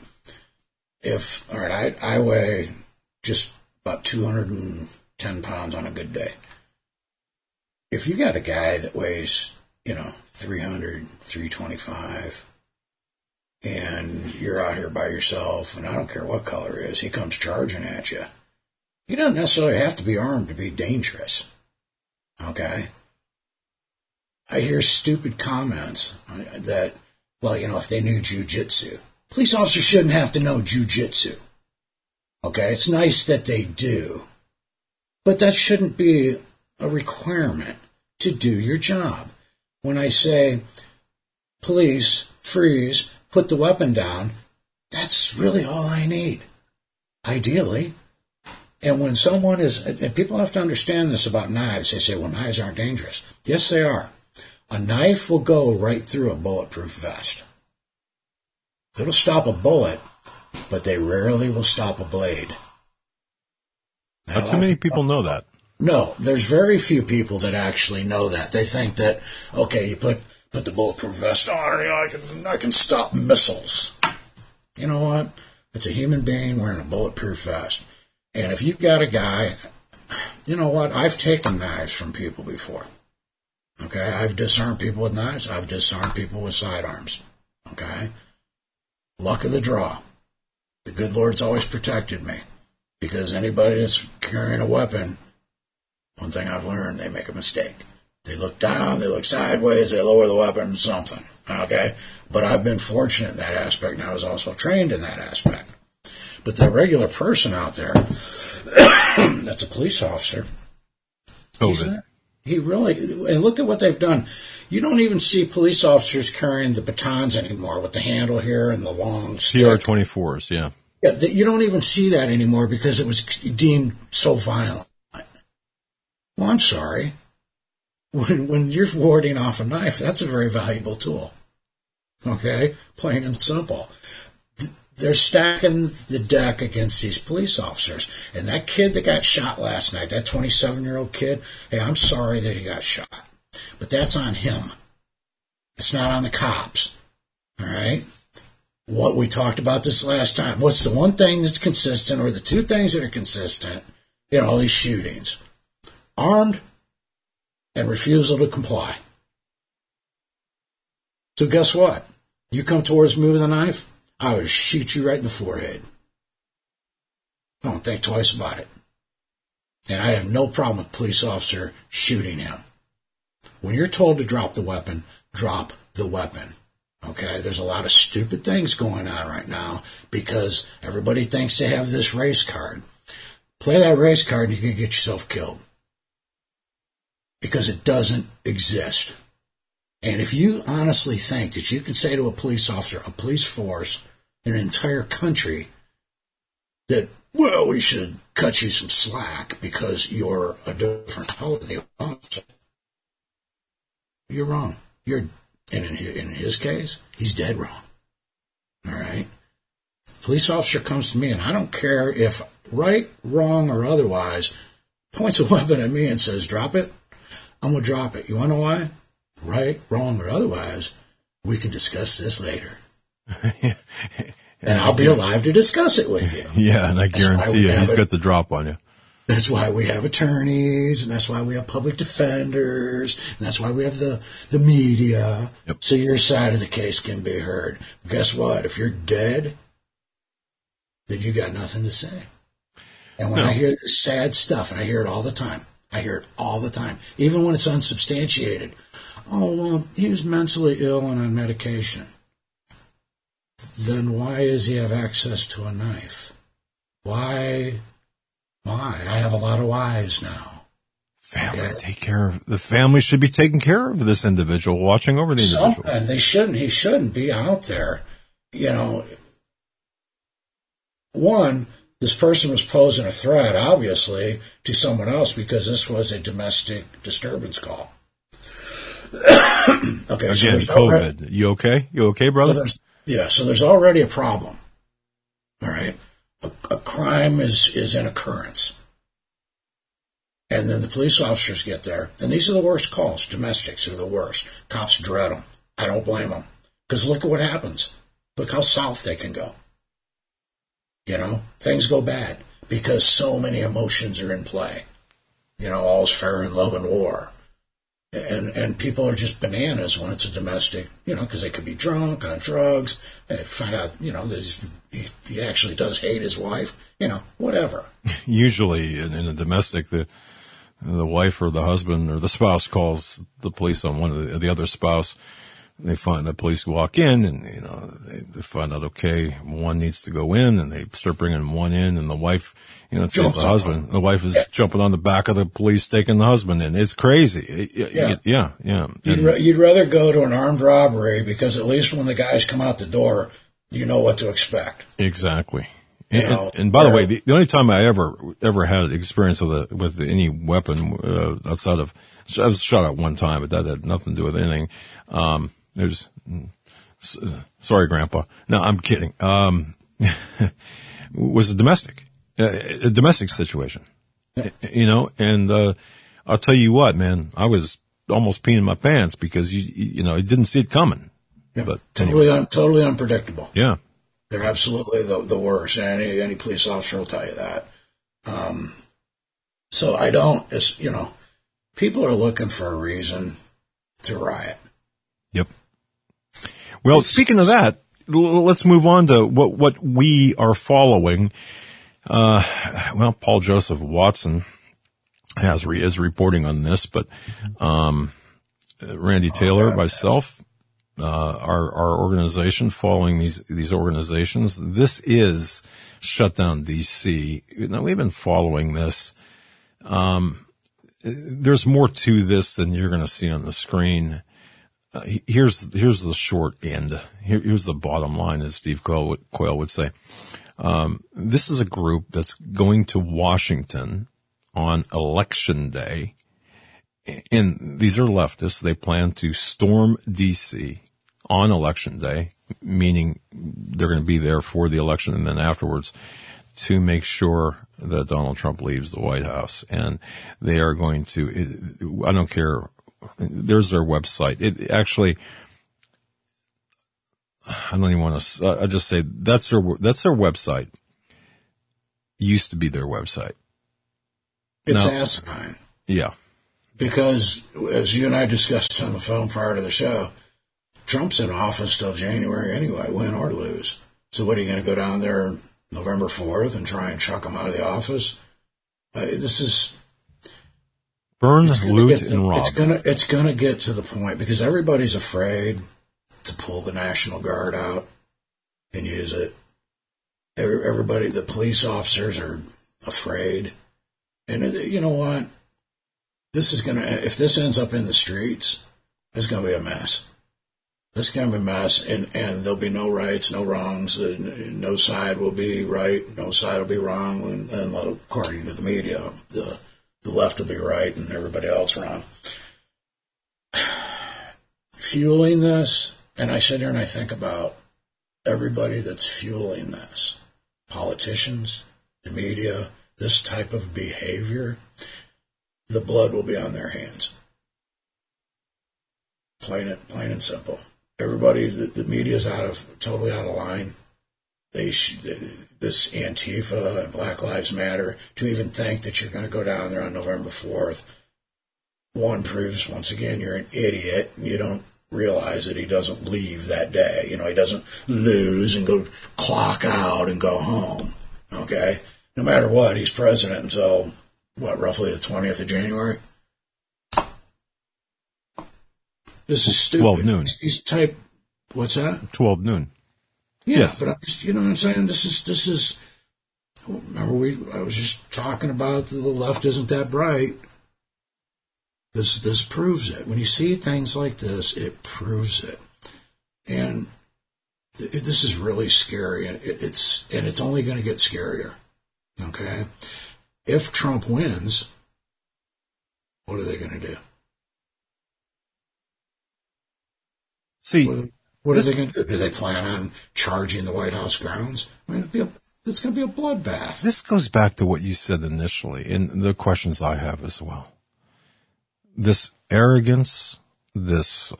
I weigh just about 210 pounds on a good day. If you got a guy that weighs, 300, 325, and you're out here by yourself, and I don't care what color it is, he comes charging at you, you don't necessarily have to be armed to be dangerous. Okay? I hear stupid comments that, if they knew jujitsu. Police officers shouldn't have to know jujitsu. Okay? It's nice that they do. But that shouldn't be a requirement to do your job. When I say, police, freeze, put the weapon down, that's really all I need. Ideally. And when someone and people have to understand this about knives, they say, well, knives aren't dangerous. Yes, they are. A knife will go right through a bulletproof vest. It'll stop a bullet, but they rarely will stop a blade. Not too many people know that. No, there's very few people that actually know that. They think that, okay, you put the bulletproof vest on, I can stop missiles. You know what? It's a human being wearing a bulletproof vest. And if you've got a guy, you know what? I've taken knives from people before. Okay? I've disarmed people with knives. I've disarmed people with sidearms. Okay? Luck of the draw. The good Lord's always protected me. Because anybody that's carrying a weapon, one thing I've learned, they make a mistake. They look down, they look sideways, they lower the weapon, something. Okay? But I've been fortunate in that aspect, and I was also trained in that aspect. But the regular person out there, that's a police officer, he really, and look at what they've done. You don't even see police officers carrying the batons anymore with the handle here and the long stick. TR-24s, yeah. Yeah, you don't even see that anymore because it was deemed so violent. Well, I'm sorry. When you're warding off a knife, that's a very valuable tool. Okay? Plain and simple. They're stacking the deck against these police officers. And that kid that got shot last night, that 27-year-old kid, hey, I'm sorry that he got shot. But that's on him. It's not on the cops. All right? What we talked about this last time. What's the one thing that's consistent, or the two things that are consistent in all these shootings? Armed and refusal to comply. So guess what? You come towards me with a knife, I would shoot you right in the forehead. Don't think twice about it. And I have no problem with a police officer shooting him. When you're told to drop the weapon, drop the weapon. Okay? There's a lot of stupid things going on right now because everybody thinks they have this race card. Play that race card and you can get yourself killed. Because it doesn't exist. And if you honestly think that you can say to a police officer, a police force, an entire country, that, well, we should cut you some slack because you're a different color than the officer, you're wrong. And in his case, he's dead wrong. All right? Police officer comes to me, and I don't care if right, wrong, or otherwise, points a weapon at me and says, drop it. I'm going to drop it. You want to know why? Right, wrong, or otherwise, we can discuss this later. And I'll be alive to discuss it with you. Yeah, and I guarantee you, he's got the drop on you. That's why we have attorneys, and that's why we have public defenders, and that's why we have the media, so your side of the case can be heard. Guess what? If you're dead, then you got nothing to say. And when I hear this sad stuff, and I hear it all the time, even when it's unsubstantiated. Oh, well, he was mentally ill and on medication. Then why does he have access to a knife? Why? I have a lot of whys now. The family should be taking care of this individual, watching over the individual. Something. He shouldn't be out there. One, this person was posing a threat, obviously, to someone else because this was a domestic disturbance call. Okay. Again, so COVID. You okay? You okay, brother? So there's already a problem. All right. A crime is an occurrence. And then the police officers get there, and these are the worst calls. Domestics are the worst. Cops dread them. I don't blame them. Because look at what happens. Look how south they can go. Things go bad because so many emotions are in play. All's fair in love and war. And people are just bananas when it's a domestic, because they could be drunk, on drugs, and find out, that he actually does hate his wife, whatever. Usually in a domestic, the wife or the husband or the spouse calls the police on one of the other spouse. They find the police walk in and, they find out, okay, one needs to go in, and they start bringing one in, and the wife, it's the husband. The wife is jumping on the back of the police, taking the husband in. It's crazy. Yeah. You'd rather go to an armed robbery because at least when the guys come out the door, you know what to expect. Exactly. And by the way, the only time I ever had experience with any weapon, outside of, I was shot at one time, but that had nothing to do with anything. Sorry, Grandpa. No, I'm kidding. Was a domestic situation, and, I'll tell you what, man, I was almost peeing my pants because you didn't see it coming. Yeah, but totally unpredictable. Yeah. They're absolutely the worst. Any police officer will tell you that. So people are looking for a reason to riot. Yep. Well, speaking of that, let's move on to what we are following. Paul Joseph Watson is reporting on this, but Randy Taylor, myself, our organization following these organizations. This is Shutdown DC. We've been following this. There's more to this than you're going to see on the screen. Here's the short end. Here's the bottom line, as Steve Quayle would say. This is a group that's going to Washington on Election Day. And these are leftists. They plan to storm DC on Election Day, meaning they're going to be there for the election and then afterwards to make sure that Donald Trump leaves the White House. And they are going to, I don't care. There's their website. It actually, I don't even want to, I just say that's their website. Used to be their website. It's asinine. Yeah. Because, as you and I discussed on the phone prior to the show, Trump's in office till January anyway, win or lose. So what, are you going to go down there November 4th and try and chuck him out of the office? This is... Burn, loot, and rob. It's going to get to the point, because everybody's afraid to pull the National Guard out and use it. Everybody, the police officers are afraid. And you know what? If this ends up in the streets, it's going to be a mess. It's going to be a mess, and there'll be no rights, no wrongs, no side will be right, no side will be wrong, and according to the media, the left will be right and everybody else wrong. Fueling this, and I sit here and I think about everybody that's fueling this. Politicians, the media, this type of behavior, the blood will be on their hands. Plain and simple. Everybody, the media's totally out of line. This Antifa and Black Lives Matter, to even think that you're going to go down there on November 4th, one proves once again you're an idiot and you don't realize that he doesn't leave that day. He doesn't lose and go clock out and go home. Okay? No matter what, he's president until, roughly the 20th of January? This is stupid. 12 noon. He's what's that? 12 noon. Yeah, Yes. but you know what I'm saying? This is. Remember, I was just talking about the left isn't that bright. This proves it. When you see things like this, it proves it. And this is really scary. It's only going to get scarier. Okay? If Trump wins, what are they going to do? See, what are they going to do? Do they plan on charging the White House grounds? I mean, it's going to be a bloodbath. this goes back to what you said initially, and the questions I have as well. This arrogance, this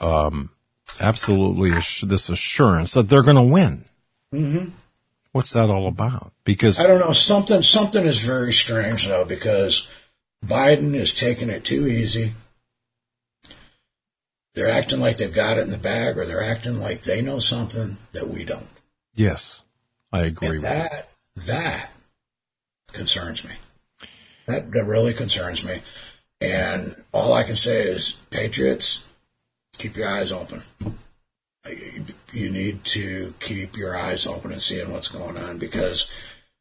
this assurance that they're going to win. Mm-hmm. What's that all about? Because I don't know. Something is very strange though, because Biden is taking it too easy. They're acting like they've got it in the bag, or they're acting like they know something that we don't. yes, I agree with that. That concerns me. That really concerns me. And all I can say is, Patriots, keep your eyes open. You need to keep your eyes open and seeing what's going on, because,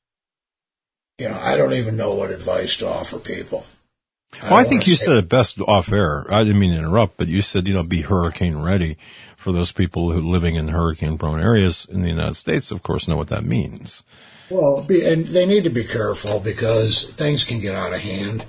I don't even know what advice to offer people. Well, I think you said it best off air. I didn't mean to interrupt, but you said, be hurricane ready for those people who living in hurricane prone areas in the United States, of course, know what that means. Well, and they need to be careful, because things can get out of hand.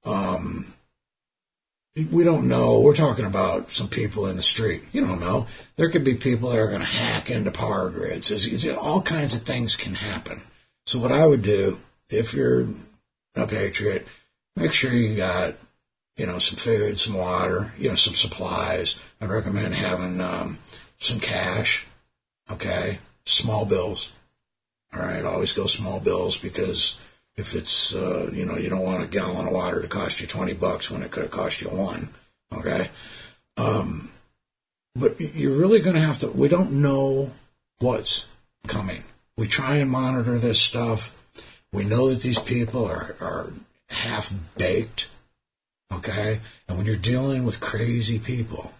We don't know. We're talking about some people in the street. You don't know. There could be people that are going to hack into power grids. All kinds of things can happen. So what I would do, if you're a patriot, make sure you got, some food, some water, some supplies. I'd recommend having some cash, okay? Small bills. All right, always go small bills, because if it's, you don't want a gallon of water to cost you $20 when it could have cost you $1, okay? But you're really going to have to, we don't know what's coming. We try and monitor this stuff. We know that these people are half-baked, okay? And when you're dealing with crazy people,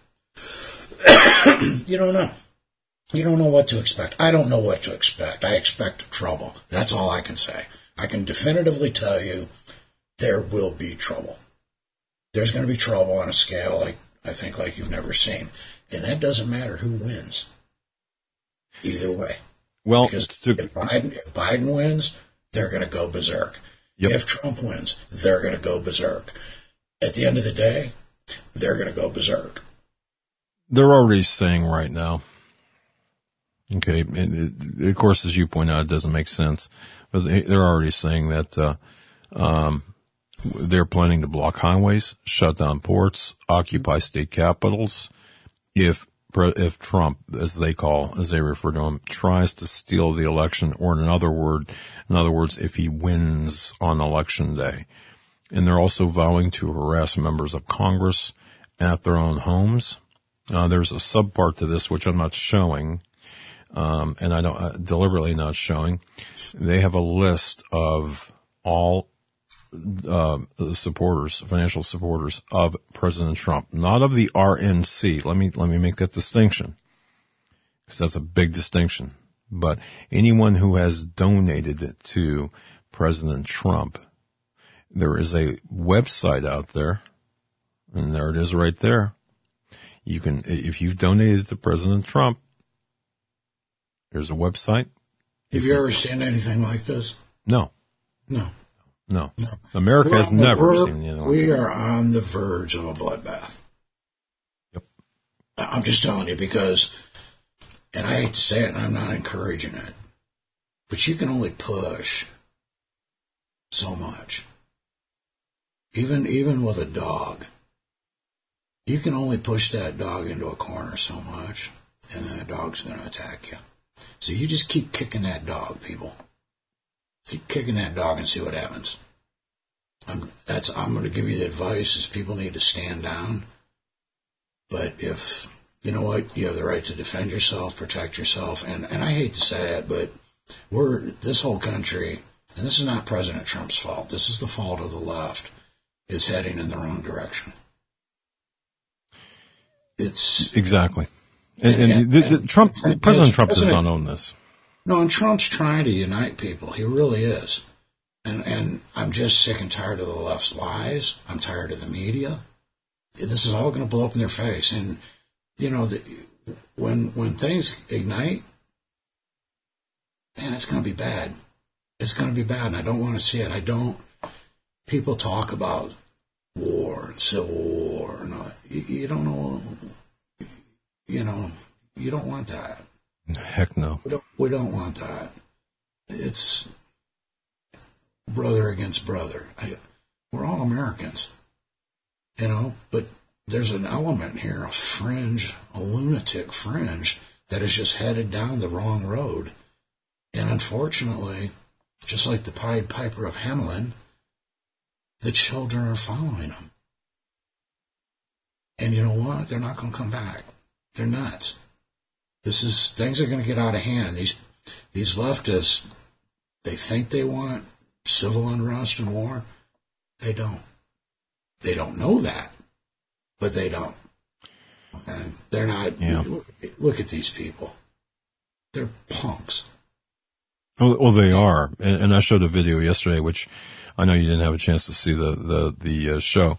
you don't know. You don't know what to expect. I don't know what to expect. I expect trouble. That's all I can say. I can definitively tell you there will be trouble. There's going to be trouble on a scale like you've never seen. And that doesn't matter who wins. Either way. Well, because if Biden wins, they're going to go berserk. Yep. If Trump wins, they're going to go berserk. At the end of the day, they're going to go berserk. They're already saying right now, okay, and of course, as you point out, it doesn't make sense, but they're already saying that they're planning to block highways, shut down ports, occupy state capitals, if Trump, as they refer to him, tries to steal the election, or in other words, if he wins on election day. And they're also vowing to harass members of Congress at their own homes. There's a subpart to this which I'm not showing, and I don't deliberately not showing. They have a list of all supporters, financial supporters of President Trump, not of the RNC. Let me make that distinction, because that's a big distinction. But anyone who has donated to President Trump, there is a website out there, and there it is right there. You can, if you've donated to President Trump, there's a website. Have you ever seen anything like this? No. No. America has never seen anything like this. We are on the verge of a bloodbath. Yep. I'm just telling you, because, and I hate to say it, and I'm not encouraging it, but you can only push so much. Even with a dog, you can only push that dog into a corner so much, and then the dog's going to attack you. So you just keep kicking that dog, people. Keep kicking that dog and see what happens. I'm going to give you the advice is people need to stand down. But if, you know what, you have the right to defend yourself, protect yourself, and I hate to say it, but this whole country and this is not President Trump's fault, this is the fault of the left, is heading in the wrong direction. It's exactly. President Trump does not own this. No, and Trump's trying to unite people. He really is. And I'm just sick and tired of the left's lies. I'm tired of the media. This is all going to blow up in their face. And, you know, when things ignite, man, it's going to be bad. It's going to be bad, and I don't want to see it. People talk about war and civil war. And you don't know, you know, you don't want that. Heck no. We don't want that. It's brother against brother. We're all Americans, you know, but there's an element here, a lunatic fringe that is just headed down the wrong road. And unfortunately, just like the Pied Piper of Hamelin, the children are following them. And you know what? They're not going to come back. They're nuts. Things are going to get out of hand. These leftists, they think they want civil unrest and war. They don't. They don't know that, but they don't. Okay? They're not. Yeah. Look at these people. They're punks. Well, they are. And I showed a video yesterday, which I know you didn't have a chance to see the show.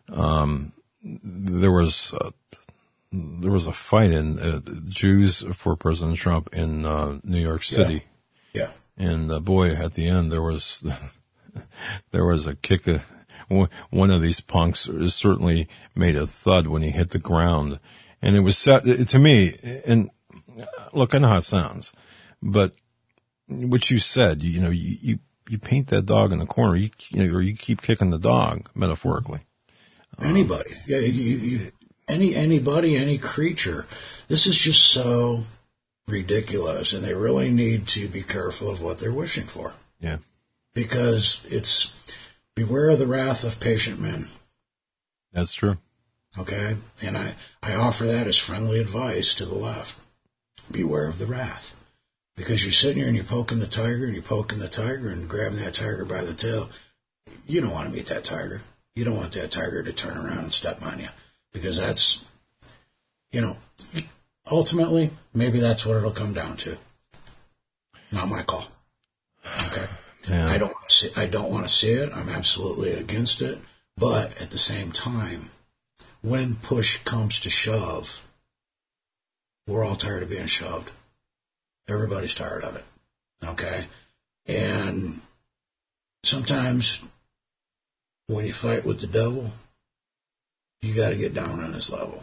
There was a fight in Jews for President Trump in New York City. Yeah. And boy, at the end there was a kick. One of these punks certainly made a thud when he hit the ground, and it was sad to me. And look, I know how it sounds, but what you said, you know, you paint that dog in the corner, or you keep kicking the dog, metaphorically. Anybody, anybody, any creature. This is just so ridiculous, and they really need to be careful of what they're wishing for. Yeah, because it's beware of the wrath of patient men. That's true. Okay, and I offer that as friendly advice to the left. Beware of the wrath. Because you're sitting here and you're poking the tiger and grabbing that tiger by the tail. You don't want to meet that tiger. You don't want that tiger to turn around and step on you. Because that's, you know, ultimately, maybe that's what it'll come down to. Not my call. Okay? Yeah. I don't want to see it. I'm absolutely against it. But at the same time, when push comes to shove, we're all tired of being shoved. Everybody's tired of it, okay? And sometimes when you fight with the devil, you got to get down on his level.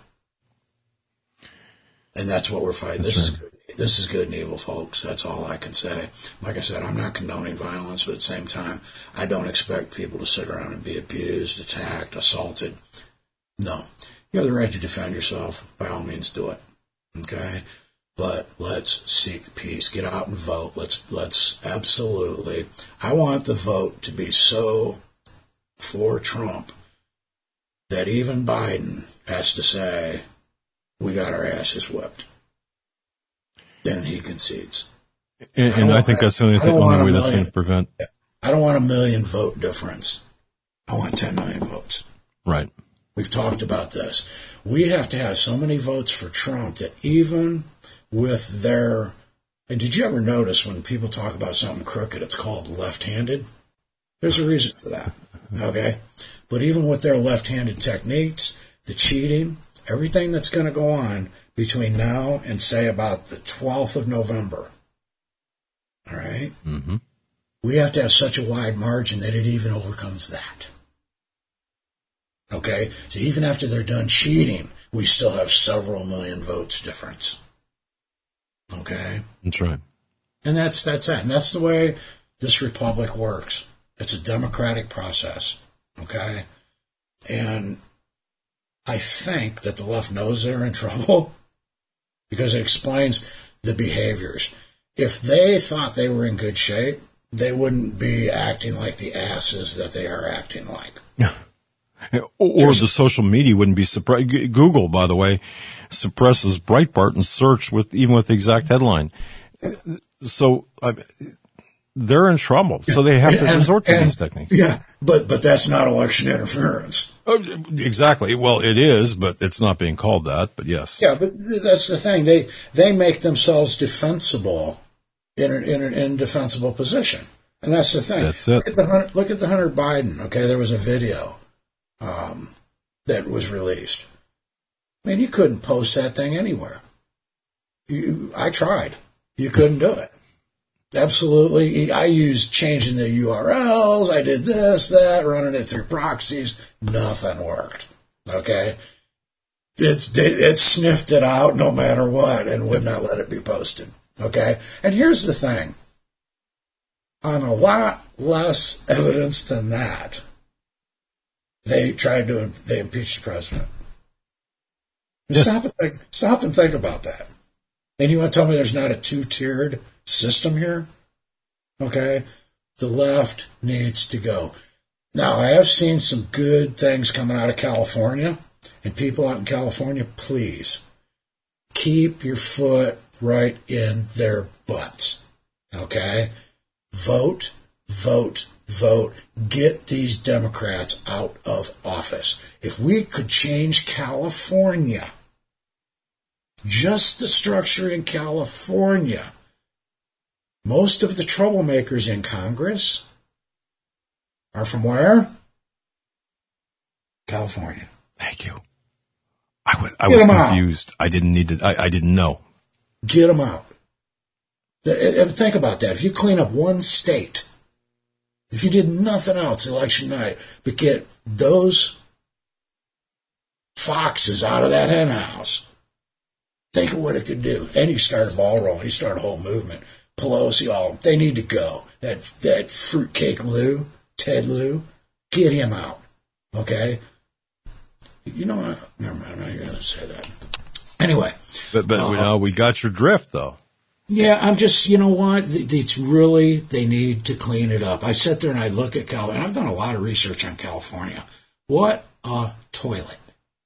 And that's what we're fighting. This is good and evil, folks. That's all I can say. Like I said, I'm not condoning violence, but at the same time, I don't expect people to sit around and be abused, attacked, assaulted. No. You have the right to defend yourself. By all means, do it, okay? But let's seek peace. Get out and vote. Let's absolutely. I want the vote to be so for Trump that even Biden has to say, we got our asses whipped. Then he concedes. And I think that's the only way that's going to prevent. I don't want a 1 million vote difference. I want 10 million votes. Right. We've talked about this. We have to have so many votes for Trump that even with their, and did you ever notice when people talk about something crooked, it's called left-handed? There's a reason for that, okay? But even with their left-handed techniques, the cheating, everything that's going to go on between now and, say, about the 12th of November, all right? Mm-hmm. We have to have such a wide margin that it even overcomes that. Okay? So even after they're done cheating, we still have several million votes difference. Okay? That's right. And that's that. And that's the way this republic works. It's a democratic process. Okay? And I think that the left knows they're in trouble because it explains the behaviors. If they thought they were in good shape, they wouldn't be acting like the asses that they are acting like. Yeah. Or the social media wouldn't be suppressed. Google, by the way, suppresses Breitbart and search even with the exact headline. So they're in trouble. So they have to resort to these techniques. Yeah, but that's not election interference. Oh, exactly. Well, it is, but it's not being called that. But yes. Yeah, but that's the thing. They make themselves defensible in an indefensible position, and that's the thing. That's it. Look at the Hunter Biden. Okay, there was a video that was released. I mean, you couldn't post that thing anywhere. I tried. You couldn't do it. Absolutely. I used changing the URLs. I did this, that, running it through proxies. Nothing worked. Okay? It sniffed it out no matter what and would not let it be posted. Okay? And here's the thing. On a lot less evidence than that, they impeached the president. Yes. Stop and think about that. And you want to tell me there's not a two-tiered system here? Okay? The left needs to go. Now, I have seen some good things coming out of California, and people out in California, please, keep your foot right in their butts. Okay? Vote, vote, vote. Get these Democrats out of office. If we could change California, just the structure in California, most of the troublemakers in Congress are from where? California. Thank you. I was confused. Out. I didn't need to. I didn't know. Get them out. Think about that. If you clean up one state, if you did nothing else election night, but get those foxes out of that hen house, think of what it could do. And you start a ball rolling. You start a whole movement. Pelosi, they need to go. That fruitcake Lou, Ted Lieu, get him out. Okay? You know what? Never mind. I'm not going to say that. Anyway. But we got your drift, though. Yeah, I'm just, you know what? It's really, they need to clean it up. I sit there and I look at California. I've done a lot of research on California. What a toilet.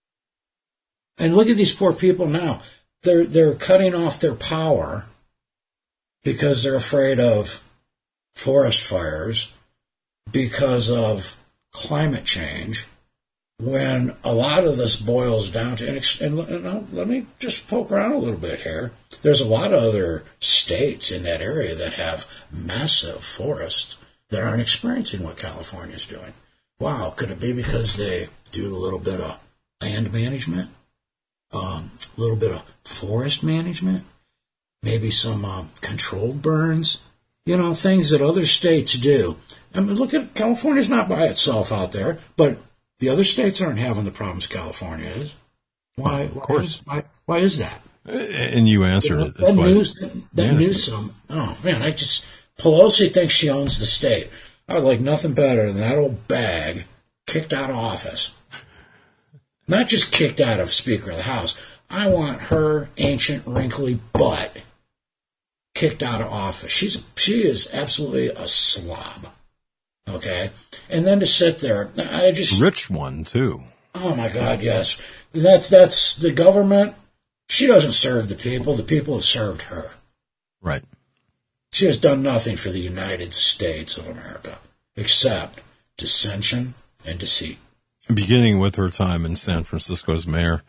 And look at these poor people now. They're cutting off their power because they're afraid of forest fires, because of climate change, when a lot of this boils down to, and let me just poke around a little bit here. There's a lot of other states in that area that have massive forests that aren't experiencing what California's doing. Wow, could it be because they do a little bit of land management, a little bit of forest management, maybe some controlled burns, things that other states do. I mean, look at California's not by itself out there, but the other states aren't having the problems California is. Why? Of course. Why is that? And you answered it. That Newsom. Oh man, Pelosi thinks she owns the state. I would like nothing better than that old bag kicked out of office. Not just kicked out of Speaker of the House. I want her ancient, wrinkly butt kicked out of office. She is absolutely a slob. Okay? And then to sit there, rich one, too. Oh, my God, yes. That's the government. She doesn't serve the people. The people have served her. Right. She has done nothing for the United States of America except dissension and deceit. Beginning with her time in San Francisco as mayor,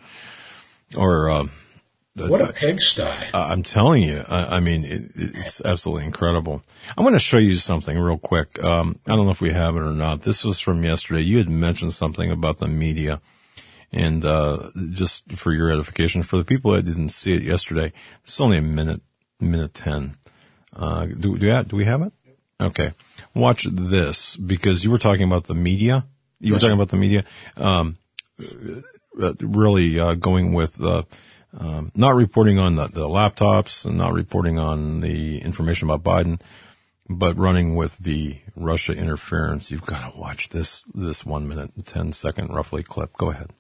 what a pigsty! I'm telling you, I mean, it's absolutely incredible. I'm going to show you something real quick. I don't know if we have it or not. This was from yesterday. You had mentioned something about the media, and just for your edification, for the people that didn't see it yesterday, it's only a minute 10. Do we have it? Okay, watch this, because you were talking about the media. You were talking about the media, really going with not reporting on the laptops and not reporting on the information about Biden, but running with the Russia interference. You've got to watch this 1 minute and 10 second roughly clip. Go ahead.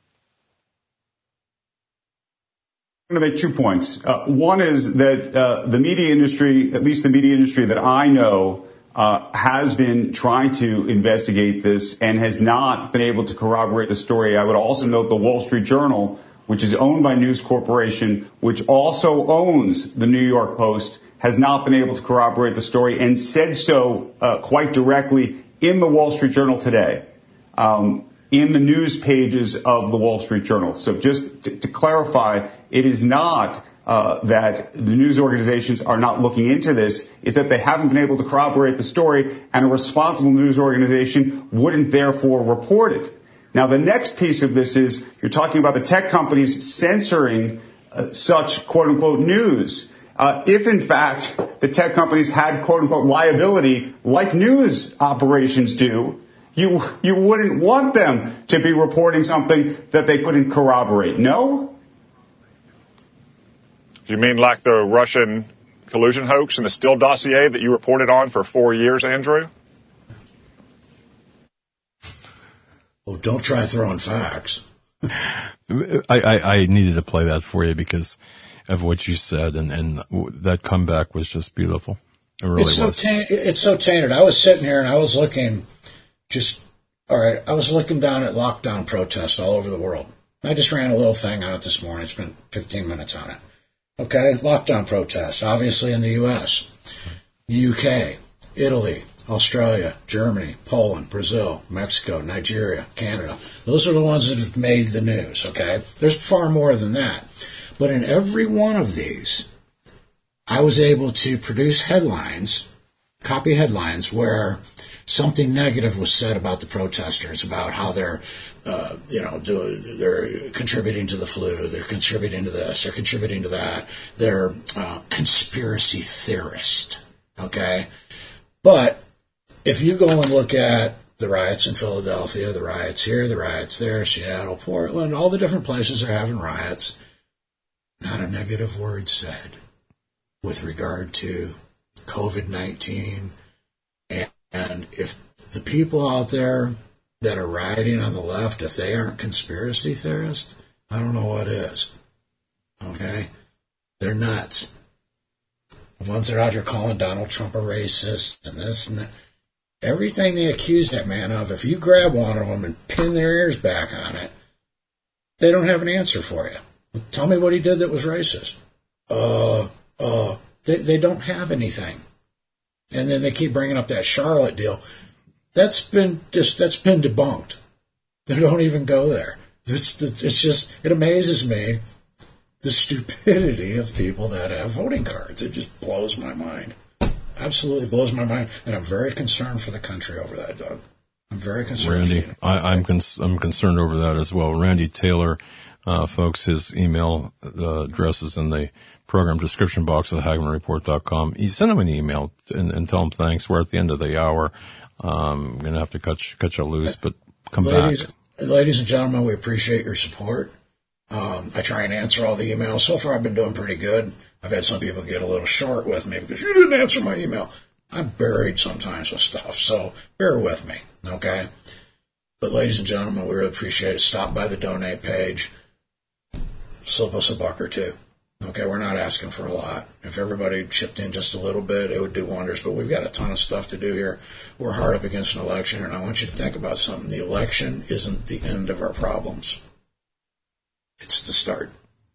I'm going to make 2 points. One is that the media industry, at least the media industry that I know, has been trying to investigate this and has not been able to corroborate the story. I would also note the Wall Street Journal, which is owned by News Corporation, which also owns the New York Post has not been able to corroborate the story, and said so quite directly in the Wall Street Journal today, in the news pages of the Wall Street Journal. So just to clarify, it is not that the news organizations are not looking into this, is that they haven't been able to corroborate the story, and a responsible news organization wouldn't therefore report it. Now, the next piece of this is you're talking about the tech companies censoring such quote-unquote news. If, in fact, the tech companies had quote-unquote liability like news operations do, you wouldn't want them to be reporting something that they couldn't corroborate, no? You mean like the Russian collusion hoax and the Steele dossier that you reported on for 4 years, Andrew? Well, don't try throwing facts. I needed to play that for you because of what you said, and that comeback was just beautiful. It really was. It's so tainted. I was sitting here and I was looking I was looking down at lockdown protests all over the world. I just ran a little thing on it this morning. It's been 15 minutes on it. Okay, lockdown protests, obviously in the U.S., UK, Italy, Australia, Germany, Poland, Brazil, Mexico, Nigeria, Canada. Those are the ones that have made the news, okay? There's far more than that. But in every one of these, I was able to produce headlines, copy headlines, where something negative was said about the protesters, about how they're they're contributing to the flu, they're contributing to this, they're contributing to that, they're conspiracy theorist, okay? But if you go and look at the riots in Philadelphia, the riots here, the riots there, Seattle, Portland, all the different places are having riots, not a negative word said with regard to COVID-19. And if the people out there that are rioting on the left, if they aren't conspiracy theorists, I don't know what is. Okay? They're nuts. The ones that are out here calling Donald Trump a racist and this and that. Everything they accuse that man of, if you grab one of them and pin their ears back on it, they don't have an answer for you. Tell me what he did that was racist. They don't have anything. And then they keep bringing up that Charlotte deal. That's been debunked. They don't even go there. It amazes me, the stupidity of people that have voting cards. It just blows my mind. Absolutely blows my mind. And I'm very concerned for the country over that, Doug. I'm very concerned. Randy, I'm concerned over that as well. Randy Taylor, folks, his email address is in the program description box at HagmannReport.com. You send him an email and tell him thanks. We're at the end of the hour. I'm going to have to cut you loose, but come back. Ladies and gentlemen, we appreciate your support. I try and answer all the emails. So far, I've been doing pretty good. I've had some people get a little short with me because you didn't answer my email. I'm buried sometimes with stuff, so bear with me, okay? But ladies and gentlemen, we really appreciate it. Stop by the donate page. Slip us a buck or two. Okay, we're not asking for a lot. If everybody chipped in just a little bit, it would do wonders. But we've got a ton of stuff to do here. We're hard up against an election, and I want you to think about something. The election isn't the end of our problems. It's the start.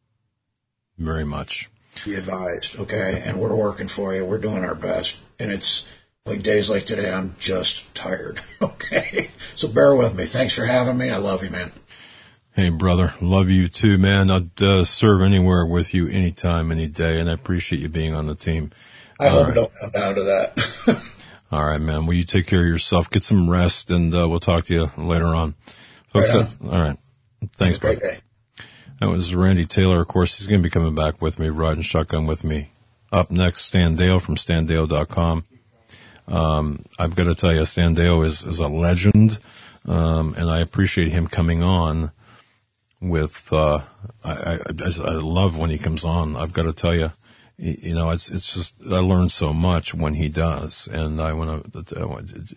Very much. Be advised, okay? And we're working for you. We're doing our best. And it's like days like today, I'm just tired, okay? So bear with me. Thanks for having me. I love you, man. Hey, brother. Love you too, man. I'd serve anywhere with you anytime, any day, and I appreciate you being on the team. I hope it don't come down to that. All right, man. Well, you take care of yourself. Get some rest, and we'll talk to you later on. Folks, right on. All right. Thanks, bro. That was Randy Taylor. Of course, he's going to be coming back with me, riding shotgun with me. Up next, Stan Deyo from StanDeyo.com. I've got to tell you, Stan Deyo is a legend, and I appreciate him coming on with, I love when he comes on. I've got to tell you, you know, it's just, I learn so much when he does. And I want to,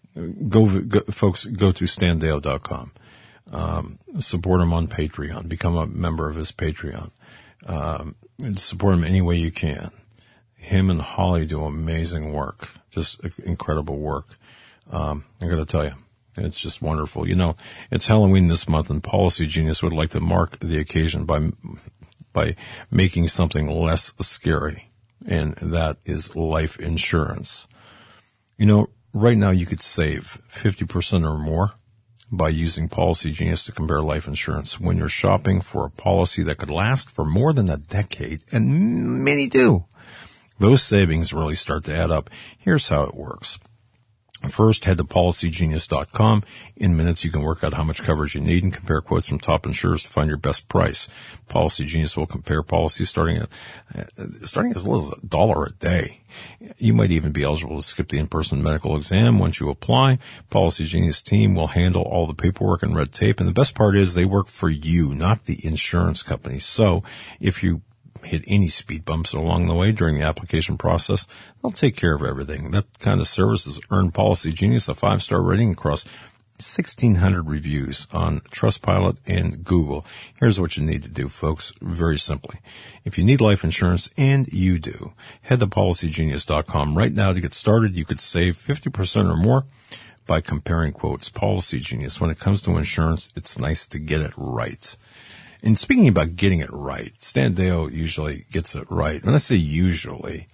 folks, go to StanDeyo.com. Support him on Patreon. Become a member of his Patreon. Support him any way you can. Him and Holly do amazing work. Just incredible work. I got to tell you. It's just wonderful. You know, it's Halloween this month, and Policy Genius would like to mark the occasion by making something less scary. and that is life insurance. You know, right now you could save 50% or more by using Policy Genius to compare life insurance when you're shopping for a policy that could last for more than a decade, and many do. Those savings really start to add up. Here's how it works. First, head to PolicyGenius.com. In minutes, you can work out how much coverage you need and compare quotes from top insurers to find your best price. Policy Genius will compare policies starting as little as $1 a day. You might even be eligible to skip the in-person medical exam once you apply. Policy Genius team will handle all the paperwork and red tape. And the best part is they work for you, not the insurance company. So if you hit any speed bumps along the way during the application process, they'll take care of everything. That kind of service has earned Policy Genius a 5-star rating across 1,600 reviews on Trustpilot and Google. Here's what you need to do, folks, very simply. If you need life insurance, and you do, head to PolicyGenius.com right now to get started. You could save 50% or more by comparing quotes. Policy Genius. When it comes to insurance, it's nice to get it right. And speaking about getting it right, Stan Deyo usually gets it right. When I say usually,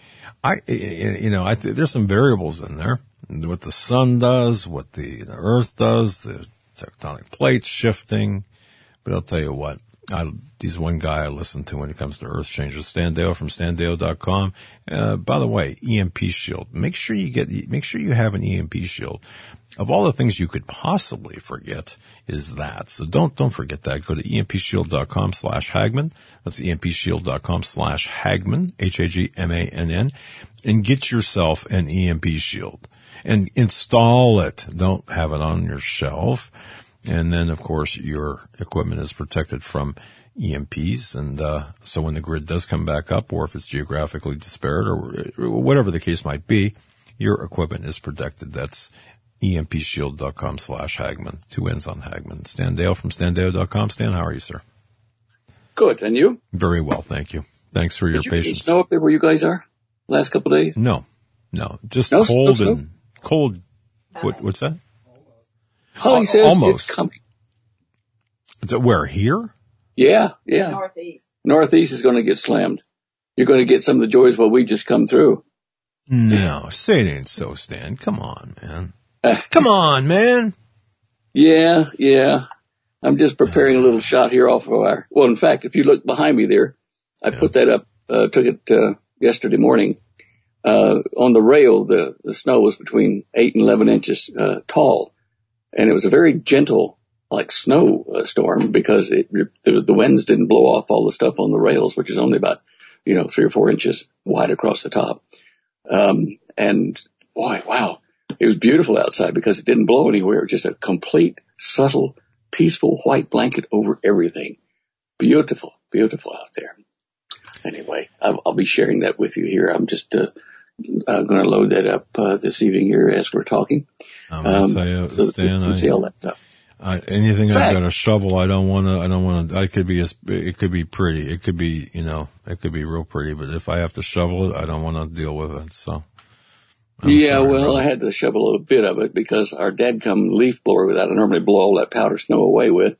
there's some variables in there. What the sun does, what the earth does, the tectonic plates shifting. But I'll tell you what, he's one guy I listen to when it comes to earth changes. Stan Deyo from StanDeyo.com. By the way, EMP shield. Make sure you have an EMP shield. Of all the things you could possibly forget is that. So don't forget that. Go to EMPshield.com/Hagmann. That's EMPshield.com/Hagmann, Hagmann, and get yourself an EMP shield and install it. Don't have it on your shelf. And then, of course, your equipment is protected from EMPs. And so when the grid does come back up, or if it's geographically disparate or whatever the case might be, your equipment is protected. That's EMPshield.com/Hagmann. 2 N's on Hagmann. Stan Deyo from StanDeyo.com. Stan, how are you, sir? Good. And you? Very well, thank you. Thanks for your patience. Did you snow up there where you guys are last couple of days? No. Just cold and cold. What's that? Holly says almost. It's coming. Where? Here? Yeah. Northeast is going to get slammed. You're going to get some of the joys while we just come through. No, say it ain't so, Stan. Come on, man. Come on, man. Yeah. I'm just preparing a little shot here off of well, in fact, if you look behind me there, I put that up, took it, yesterday morning. On the rail, the snow was between 8 and 11 inches, tall. And it was a very gentle, like snow storm because the winds didn't blow off all the stuff on the rails, which is only about, 3 or 4 inches wide across the top. And boy, wow. It was beautiful outside because it didn't blow anywhere. Just a complete, subtle, peaceful white blanket over everything. Beautiful out there. Anyway, I'll be sharing that with you here. I'm just going to load that up this evening here as we're talking. I'm going to tell you, so Stan, you can see all that stuff. Anything I've got a shovel, I don't want to, it could be pretty. It could be, it could be real pretty, but if I have to shovel it, I don't want to deal with it. So. I had to shovel a bit of it because our dadgum leaf blower that I normally blow all that powder snow away with,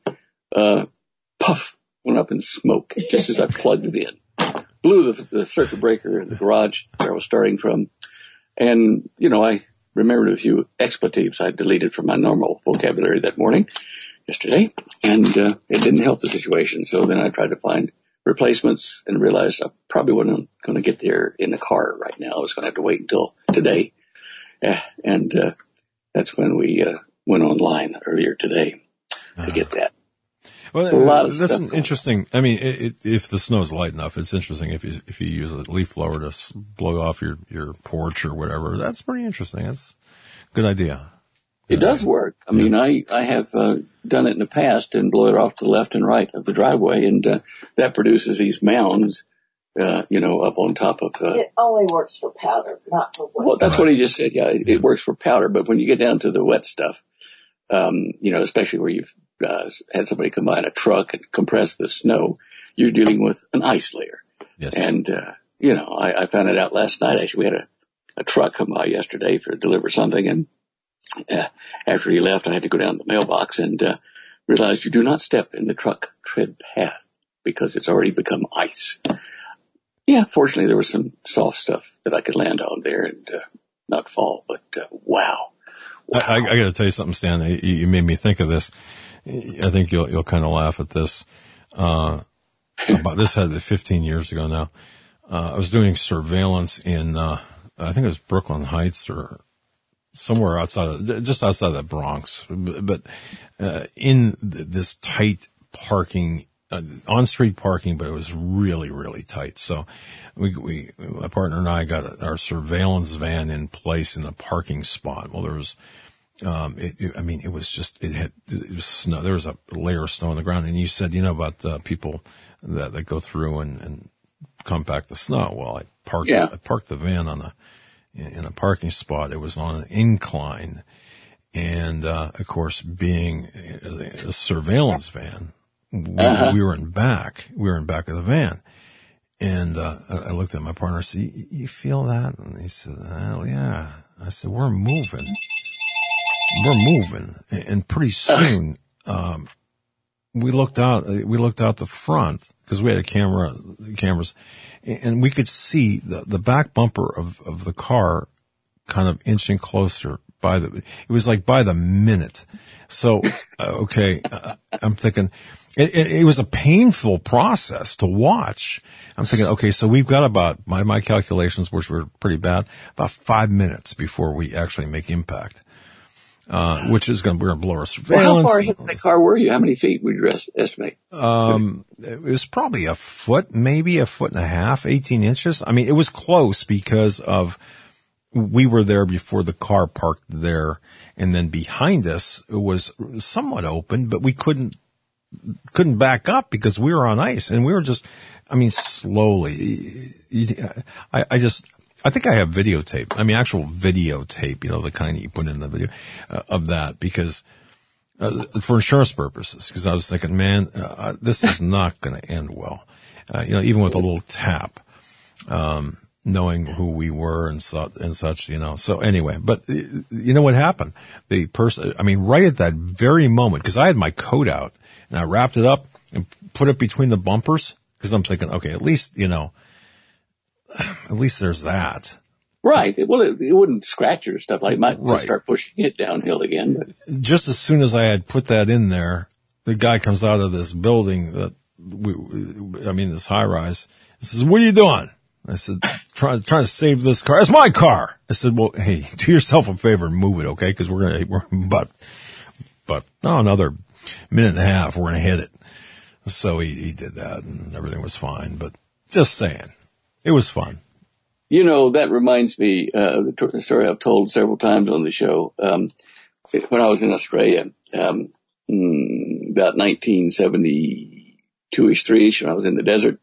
puff, went up in smoke just as I plugged it in. Blew the circuit breaker in the garage where I was starting from. And, I remembered a few expletives I deleted from my normal vocabulary that morning, yesterday, and it didn't help the situation. So then I tried to find replacements and realized I probably wasn't going to get there in the car right now. I was going to have to wait until today. And that's when we went online earlier today to get that. Well, a lot of that's stuff interesting. I mean, if the snow's light enough, it's interesting if you use a leaf blower to blow off your porch or whatever. That's pretty interesting. That's a good idea. It does work. I mean, I have done it in the past and blow it off to the left and right of the driveway, and that produces these mounds, up on top of. It only works for powder, not for wet. Well, that's what he just said. Yeah, it works for powder, but when you get down to the wet stuff, especially where you've had somebody come by in a truck and compress the snow, you're dealing with an ice layer. Yes. And I found it out last night. Actually, we had a truck come by yesterday to deliver something, and after he left, I had to go down to the mailbox and realized you do not step in the truck tread path because it's already become ice. Yeah, fortunately there was some soft stuff that I could land on there and not fall, but wow. I got to tell you something, Stan. You made me think of this. I think you'll kind of laugh at this. About this had 15 years ago now. I was doing surveillance in I think it was Brooklyn Heights or somewhere just outside of the Bronx, but in this tight parking. On-street parking, but it was really, really tight. So my partner and I got our surveillance van in place in a parking spot. Well, there was, it was snow. There was a layer of snow on the ground. And you said, about people that go through and compact the snow. Well, I parked the van in a parking spot. It was on an incline. And, of course, being a surveillance van, we were in back of the van. And, I looked at my partner and said, you feel that? And he said, hell yeah. I said, we're moving. And pretty soon, we looked out the front because we had cameras, and we could see the back bumper of the car kind of inching closer it was like by the minute. So, okay, I'm thinking, it was a painful process to watch. I'm thinking, okay, so we've got about, my calculations, which were pretty bad, about 5 minutes before we actually make impact, which is we're going to blow our surveillance. Well, how far into the car were you? How many feet would you estimate? It was probably a foot, maybe a foot and a half, 18 inches. I mean, it was close because we were there before the car parked there, and then behind us it was somewhat open, but we couldn't back up because we were on ice, and we were just, slowly. I think I have videotape. Actual videotape, the kind that you put in the video of that, because for insurance purposes, because I was thinking, man, this is not going to end well. Even with a little tap. Knowing who we were and such, So anyway, but you know what happened? The person, right at that very moment, because I had my coat out and I wrapped it up and put it between the bumpers, because I'm thinking, okay, at least there's that. Right. Well, it wouldn't scratch or stuff like that. Might start pushing it downhill again. But. Just as soon as I had put that in there, the guy comes out of this building this high rise, and says, "What are you doing?" I said, trying to save this car. It's my car. I said, well, hey, do yourself a favor and move it, okay? Because we're another minute and a half, we're going to hit it. So he did that, and everything was fine. But just saying, it was fun. That reminds me of the story I've told several times on the show. When I was in Australia, about 1972-ish, 3-ish, when I was in the desert,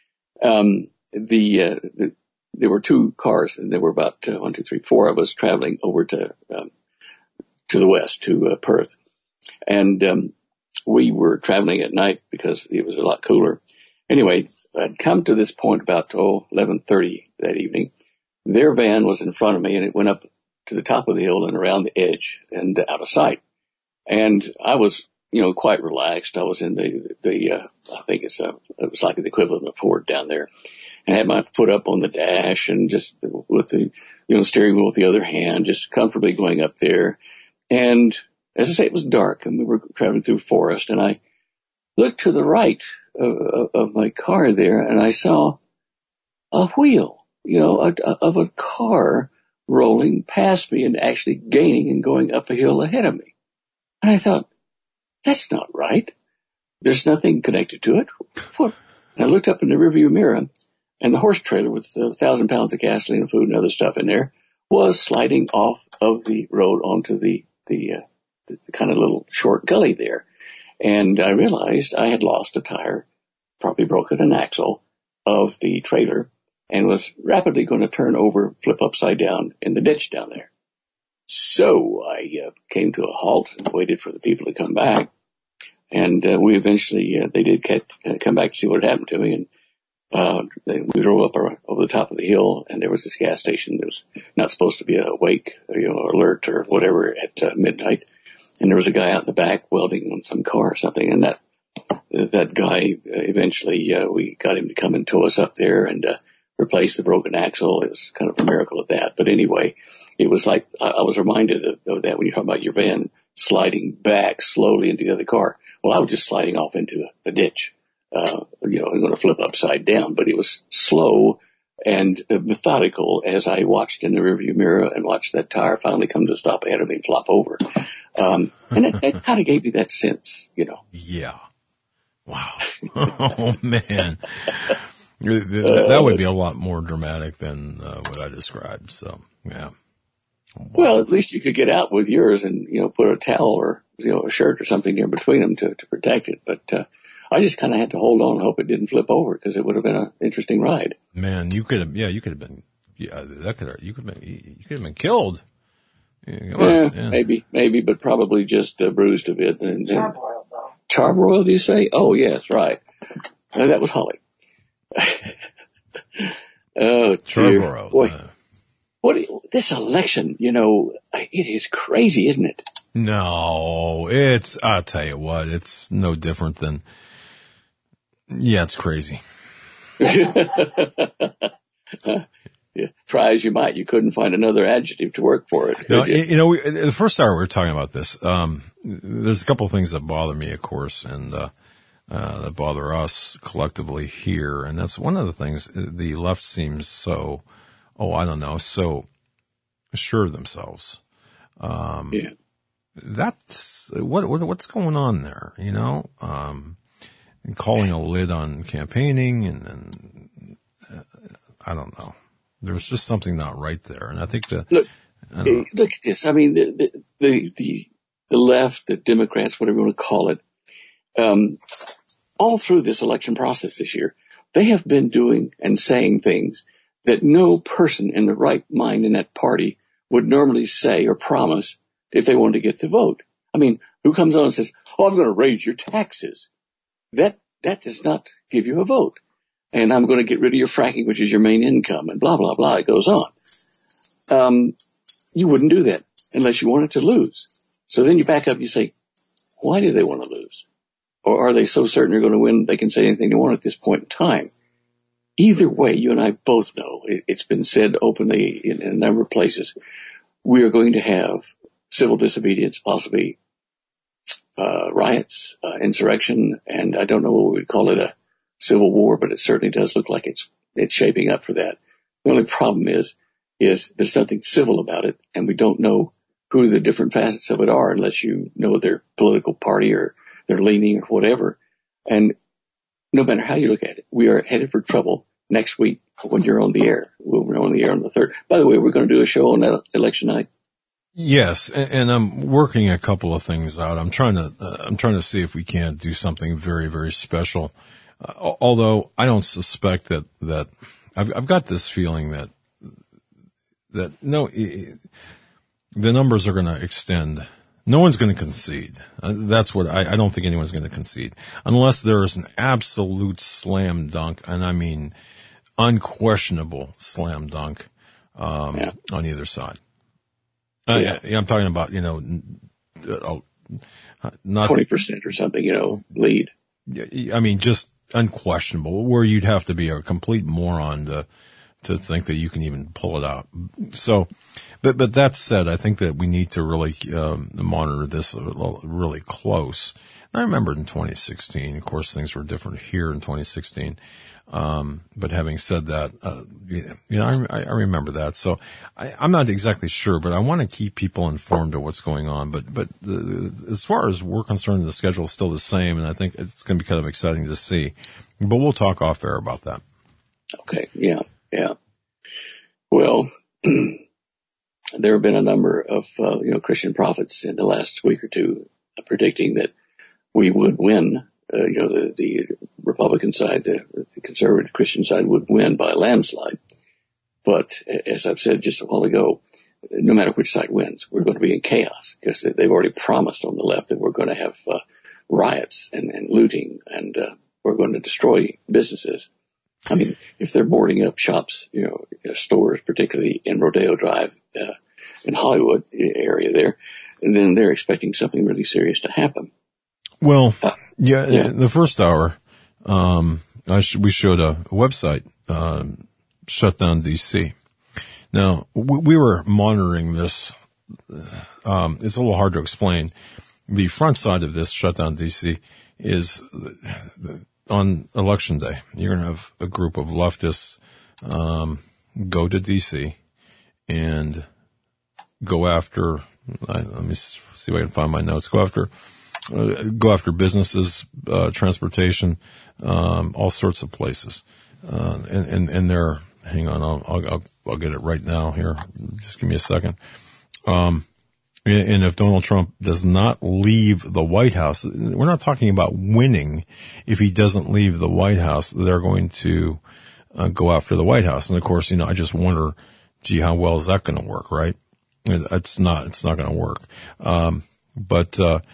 there were two cars, and there were about 4 of us traveling over to the west, to Perth. And we were traveling at night because it was a lot cooler. Anyway, I'd come to this point about 11:30 that evening. Their van was in front of me, and it went up to the top of the hill and around the edge and out of sight. And I was, quite relaxed. I was in I think it was like the equivalent of Ford down there. And I had my foot up on the dash and just with the, steering wheel with the other hand, just comfortably going up there. And as I say, it was dark, and we were traveling through forest, and I looked to the right of my car there, and I saw a wheel, of a car rolling past me and actually gaining and going up a hill ahead of me. And I thought, that's not right. There's nothing connected to it. What? And I looked up in the rearview mirror, and the horse trailer with 1,000 pounds of gasoline and food and other stuff in there was sliding off of the road onto the kind of little short gully there. And I realized I had lost a tire, probably broken an axle of the trailer, and was rapidly going to turn over, flip upside down in the ditch down there. So I came to a halt and waited for the people to come back. And we eventually, they did come back to see what had happened to me. And we drove up over the top of the hill, and there was this gas station that was not supposed to be awake, alert or whatever at midnight. And there was a guy out in the back welding on some car or something. And that guy, eventually, we got him to come and tow us up there. And replace the broken axle. It was kind of a miracle at that. But anyway, it was like I was reminded of that when you talk about your van sliding back slowly into the other car. Well, I was just sliding off into a ditch, I'm going to flip upside down, but it was slow and methodical as I watched in the rearview mirror and watched that tire finally come to a stop ahead of me and flop over. And it kind of gave me that sense, Yeah. Wow. Oh, man. That would be a lot more dramatic than what I described. So, yeah. Wow. Well, at least you could get out with yours and, put a towel or, a shirt or something in between them to protect it. But, I just kind of had to hold on and hope it didn't flip over because it would have been an interesting ride. Man, you could have been killed. Maybe, but probably just bruised a bit. And Charbroil, do you say? Oh, yes, right. That was Holly. Oh, Charbroil. Boy, this election, it is crazy, isn't it? No, I'll tell you what, it's no different than, it's crazy. Yeah, try as you might, you couldn't find another adjective to work for it. No, the first hour we were talking about this. There's a couple of things that bother me, of course, and that bother us collectively here, and that's one of the things. The left seems so, so assured of themselves. That's what's going on there, and calling a lid on campaigning, and I don't know. There's just something not right there, and I think that look at this. I mean, the left, the Democrats, whatever you want to call it, all through this election process this year, they have been doing and saying things that no person in the right mind in that party would normally say or promise if they wanted to get the vote. I mean, who comes on and says, "Oh, I'm going to raise your taxes"? That does not give you a vote. And I'm going to get rid of your fracking, which is your main income, and blah, blah, blah. It goes on. You wouldn't do that unless you wanted to lose. So then you back up, you say, why do they want to lose? Or are they so certain they're going to win they can say anything they want at this point in time? Either way, you and I both know, it's been said openly in a number of places, we are going to have civil disobedience, possibly riots, insurrection, and I don't know what we would call it, a civil war, but it certainly does look like it's shaping up for that. The only problem is there's nothing civil about it, and we don't know who the different facets of it are unless you know their political party or their leaning or whatever. And no matter how you look at it, we are headed for trouble next week when you're on the air. We'll be on the air on the 3rd. By the way, we're going to do a show on election night. Yes, and I'm working a couple of things out. I'm trying to see if we can't do something very, very special. Although I don't suspect that I've got this feeling that no, the numbers are going to extend. No one's going to concede. That's what I don't think anyone's going to concede unless there is an absolute slam dunk, and I mean unquestionable slam dunk on either side. I'm talking about not 20% or something, lead. I mean, just unquestionable, where you'd have to be a complete moron to think that you can even pull it out. So, but that said, I think that we need to really monitor this really close. And I remember in 2016, of course, things were different here in 2016. But having said that, I remember that. So I'm not exactly sure, but I want to keep people informed of what's going on. But as far as we're concerned, the schedule is still the same, and I think it's going to be kind of exciting to see. But we'll talk off air about that. Okay. Yeah. Well, there have been a number of, Christian prophets in the last week or two predicting that we would win. The Republican side, the conservative Christian side would win by a landslide. But as I've said just a while ago, no matter which side wins, we're going to be in chaos because they've already promised on the left that we're going to have riots and looting, and we're going to destroy businesses. I mean, if they're boarding up shops, stores, particularly in Rodeo Drive, in Hollywood area there, and then they're expecting something really serious to happen. Well, the first hour, we showed a website, shut down D.C. Now, we were monitoring this. It's a little hard to explain. The front side of this shutdown D.C. is on Election Day. You're going to have a group of leftists go to D.C. and go after, let me see if I can find my notes, go after businesses, transportation, all sorts of places. And they're, hang on, I'll get it right now here. Just give me a second. And if Donald Trump does not leave the White House, we're not talking about winning. If he doesn't leave the White House, they're going to go after the White House. And of course, I just wonder, gee, how well is that going to work, right? It's not going to work. But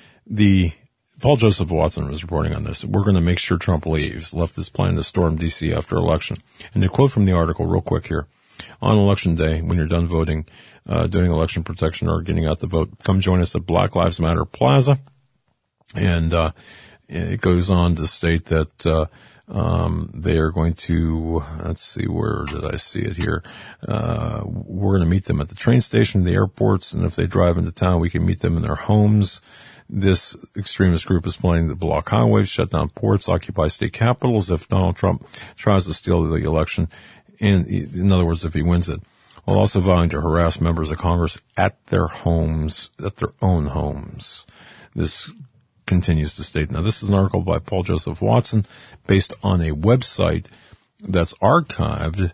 Paul Joseph Watson was reporting on this. We're going to make sure Trump leaves. Left is planning to storm D.C. after election. And the quote from the article real quick here. On Election Day, when you're done voting, doing election protection or getting out the vote, come join us at Black Lives Matter Plaza. And it goes on to state that they are going to, let's see, where did I see it here? We're going to meet them at the train station, the airports, and if they drive into town, we can meet them in their homes. This extremist group is planning to block highways, shut down ports, occupy state capitals if Donald Trump tries to steal the election. And in other words, if he wins it, while also vowing to harass members of Congress at their homes, at their own homes. This continues to state. Now, this is an article by Paul Joseph Watson based on a website that's archived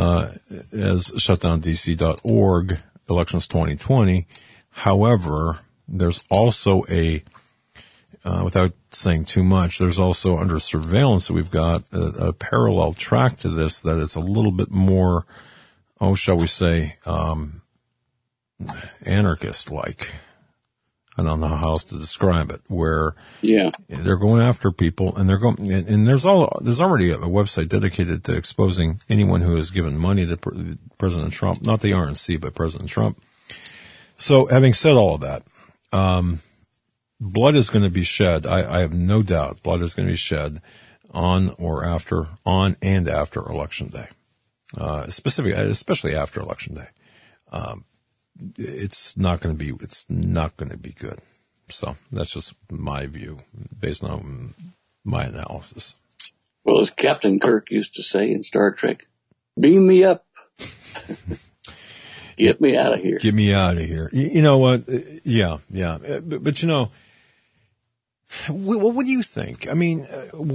as shutdowndc.org, elections 2020. However, there's also without saying too much, there's also under surveillance, we've got a parallel track to this that is a little bit more, shall we say, anarchist-like. I don't know how else to describe it, where they're going after people and there's already a website dedicated to exposing anyone who has given money to President Trump, not the RNC, but President Trump. So having said all of that, blood is going to be shed. I have no doubt blood is going to be shed on and after Election Day. Especially after Election Day. It's not going to be good. So that's just my view based on my analysis. Well, as Captain Kirk used to say in Star Trek, beam me up. Get me out of here. Get me out of here. You know what? Yeah. But what do you think? I mean,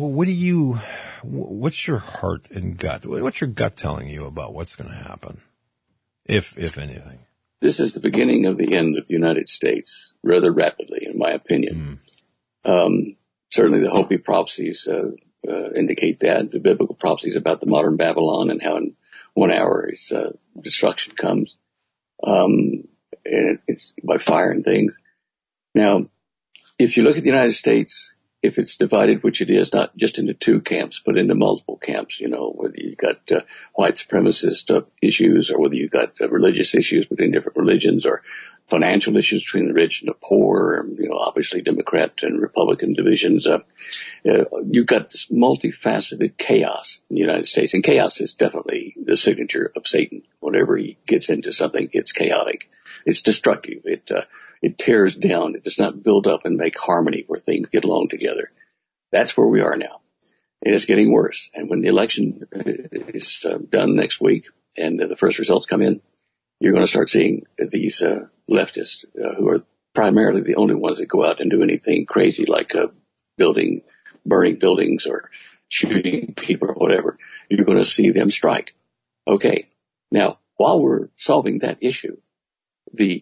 what's your heart and gut? What's your gut telling you about what's going to happen? If anything. This is the beginning of the end of the United States, rather rapidly, in my opinion. Certainly the Hopi prophecies indicate that, the biblical prophecies about the modern Babylon and how in 1 hour its destruction comes. And it's by fire and things. Now, if you look at the United States, if it's divided, which it is, not just into two camps, but into multiple camps, whether you've got white supremacist issues or whether you've got religious issues between different religions or financial issues between the rich and the poor, obviously Democrat and Republican divisions. You've got this multifaceted chaos in the United States, and chaos is definitely the signature of Satan. Whenever he gets into something, it's chaotic. It's destructive. It tears down. It does not build up and make harmony where things get along together. That's where we are now. And it's getting worse. And when the election is done next week and the first results come in, you're going to start seeing these leftists who are primarily the only ones that go out and do anything crazy like burning buildings or shooting people or whatever. You're going to see them strike. Okay. Now, while we're solving that issue, the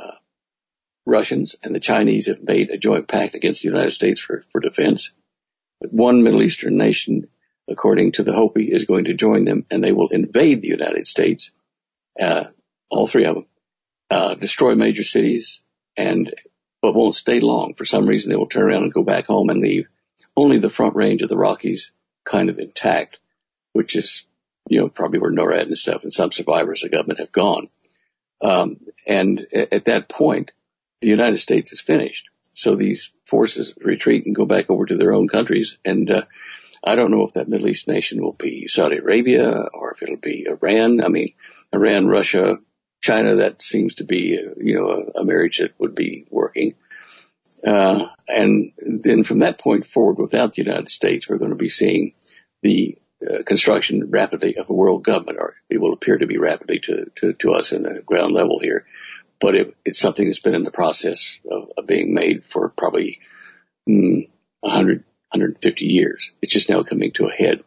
Russians and the Chinese have made a joint pact against the United States for defense. But one Middle Eastern nation, according to the Hopi, is going to join them, and they will invade the United States, all three of them, destroy major cities, but won't stay long. For some reason, they will turn around and go back home and leave only the front range of the Rockies kind of intact, which is, probably where NORAD and stuff and some survivors of government have gone. And at that point, the United States is finished. So these forces retreat and go back over to their own countries. And I don't know if that Middle East nation will be Saudi Arabia or if it'll be Iran. I mean, Iran, Russia, China, that seems to be, a marriage that would be working. And then from that point forward, without the United States, we're going to be seeing the construction rapidly of a world government, or it will appear to be rapidly to us in the ground level here. But it's something that's been in the process of being made for probably 150 years. It's just now coming to a head.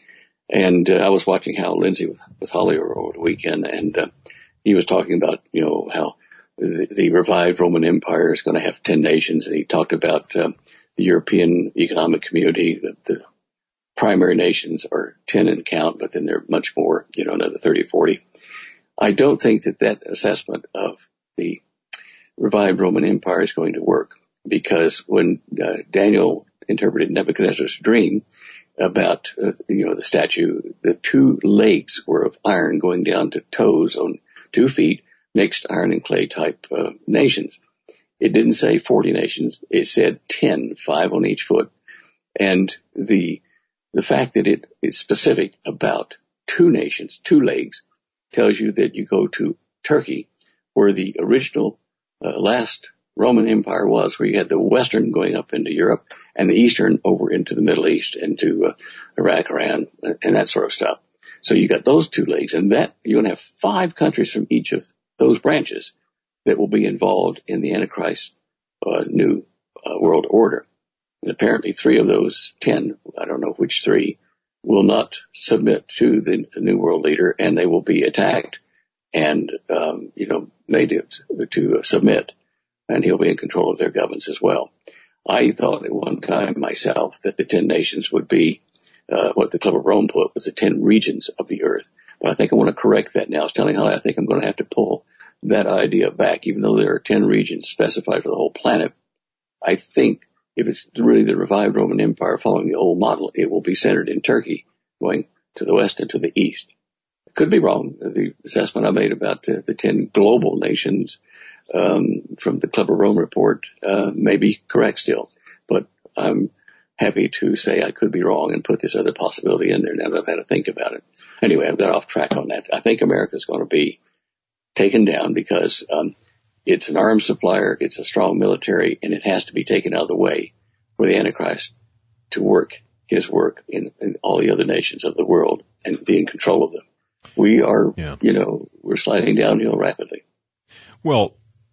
And I was watching Hal Lindsey with Holly over the weekend, and he was talking about, how the revived Roman Empire is going to have 10 nations, and he talked about the European Economic Community. The primary nations are 10 in count, but then there are much more, another 30 or 40. I don't think that assessment of the revived Roman Empire is going to work, because when Daniel interpreted Nebuchadnezzar's dream about, the statue, the 2 legs were of iron going down to toes on 2 feet, mixed iron and clay type nations. It didn't say 40 nations. It said 10, 5 on each foot. And the fact that it's specific about 2 nations, 2 legs, tells you that you go to Turkey, where the original last Roman Empire was, where you had the western going up into Europe and the eastern over into the Middle East, into Iraq, Iran, and that sort of stuff. So you got those 2 legs, and that you're going to have 5 countries from each of those branches that will be involved in the Antichrist new world order. And apparently 3 of those 10, I don't know which 3, will not submit to the new world leader, and they will be attacked and, made to submit, and he'll be in control of their governments as well. I thought at one time myself that the 10 nations would be what the Club of Rome put was the 10 regions of the earth. But I think I want to correct that now. I was telling Holly I think I'm going to have to pull that idea back, even though there are 10 regions specified for the whole planet. I think if it's really the revived Roman Empire following the old model, it will be centered in Turkey, going to the west and to the east. Could be wrong. The assessment I made about the 10 global nations from the Club of Rome report may be correct still, but I'm happy to say I could be wrong and put this other possibility in there now that I've had to think about it. Anyway, I've got off track on that. I think America is going to be taken down because it's an arms supplier, it's a strong military, and it has to be taken out of the way for the Antichrist to work his work in all the other nations of the world and be in control of them. We are, we're sliding downhill rapidly. Well,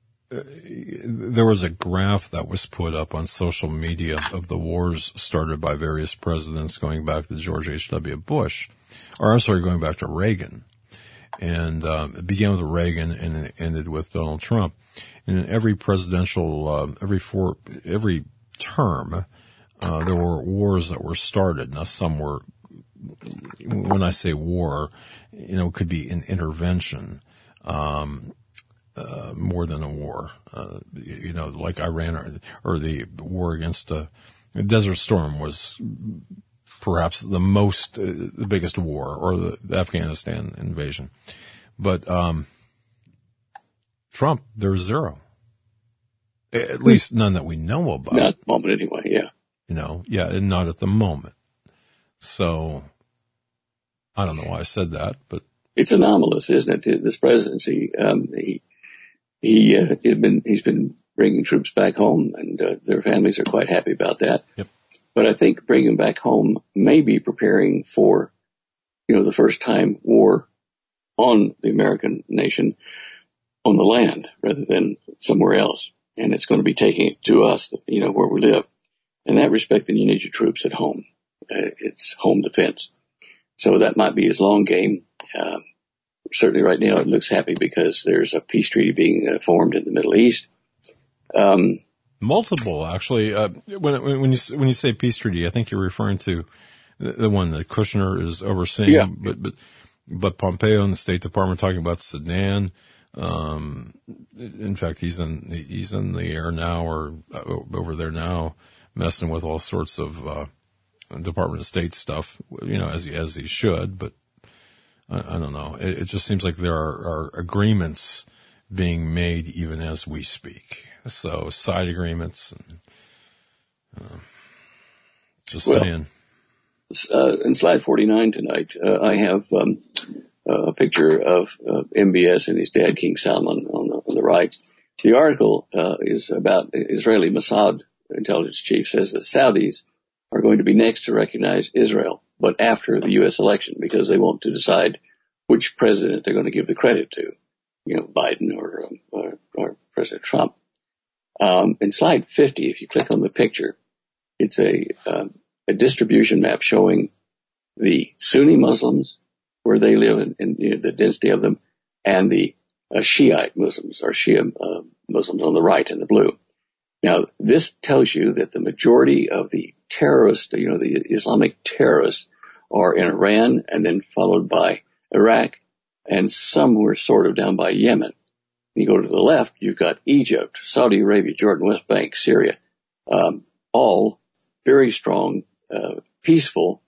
there was a graph that was put up on social media of the wars started by various presidents going back to George H.W. Bush, going back to Reagan. And it began with Reagan and it ended with Donald Trump. And in every presidential, every term, there were wars that were started. Now, some were, when I say war, it could be an intervention, more than a war, like Iran or the war against Desert Storm was perhaps the biggest war, or the Afghanistan invasion. But Trump, there's 0. At least none that we know about. Not at the moment anyway, yeah. And not at the moment. So I don't know why I said that, but it's anomalous, isn't it? This presidency, he's been bringing troops back home, and their families are quite happy about that. Yep. But I think bringing them back home may be preparing for, the first time war on the American nation on the land rather than somewhere else. And it's going to be taking it to us, where we live. In that respect, then you need your troops at home. It's home defense. So that might be his long game. Certainly right now it looks happy because there's a peace treaty being formed in the Middle East. Multiple, actually. When you say peace treaty, I think you're referring to the one that Kushner is overseeing. Yeah. But Pompeo and the State Department talking about Sudan. In fact, he's in the air now, or over there now, messing with all sorts of Department of State stuff. As he should. But I don't know. It just seems like there are agreements being made even as we speak. So side agreements and saying. in slide 49 tonight, I have a picture of MBS and his dad, King Salman, on the right. The article is about Israeli Mossad intelligence chief says the Saudis are going to be next to recognize Israel, but after the U.S. election, because they want to decide which president they're going to give the credit to, Biden or President Trump. In slide 50, if you click on the picture, it's a distribution map showing the Sunni Muslims, where they live in the density of them, and the Shiite Muslims, or Shia Muslims on the right in the blue. Now, this tells you that the majority of the terrorists, the Islamic terrorists, are in Iran, and then followed by Iraq, and some were sort of down by Yemen. You go to the left, you've got Egypt, Saudi Arabia, Jordan, West Bank, Syria, all very strong, peaceful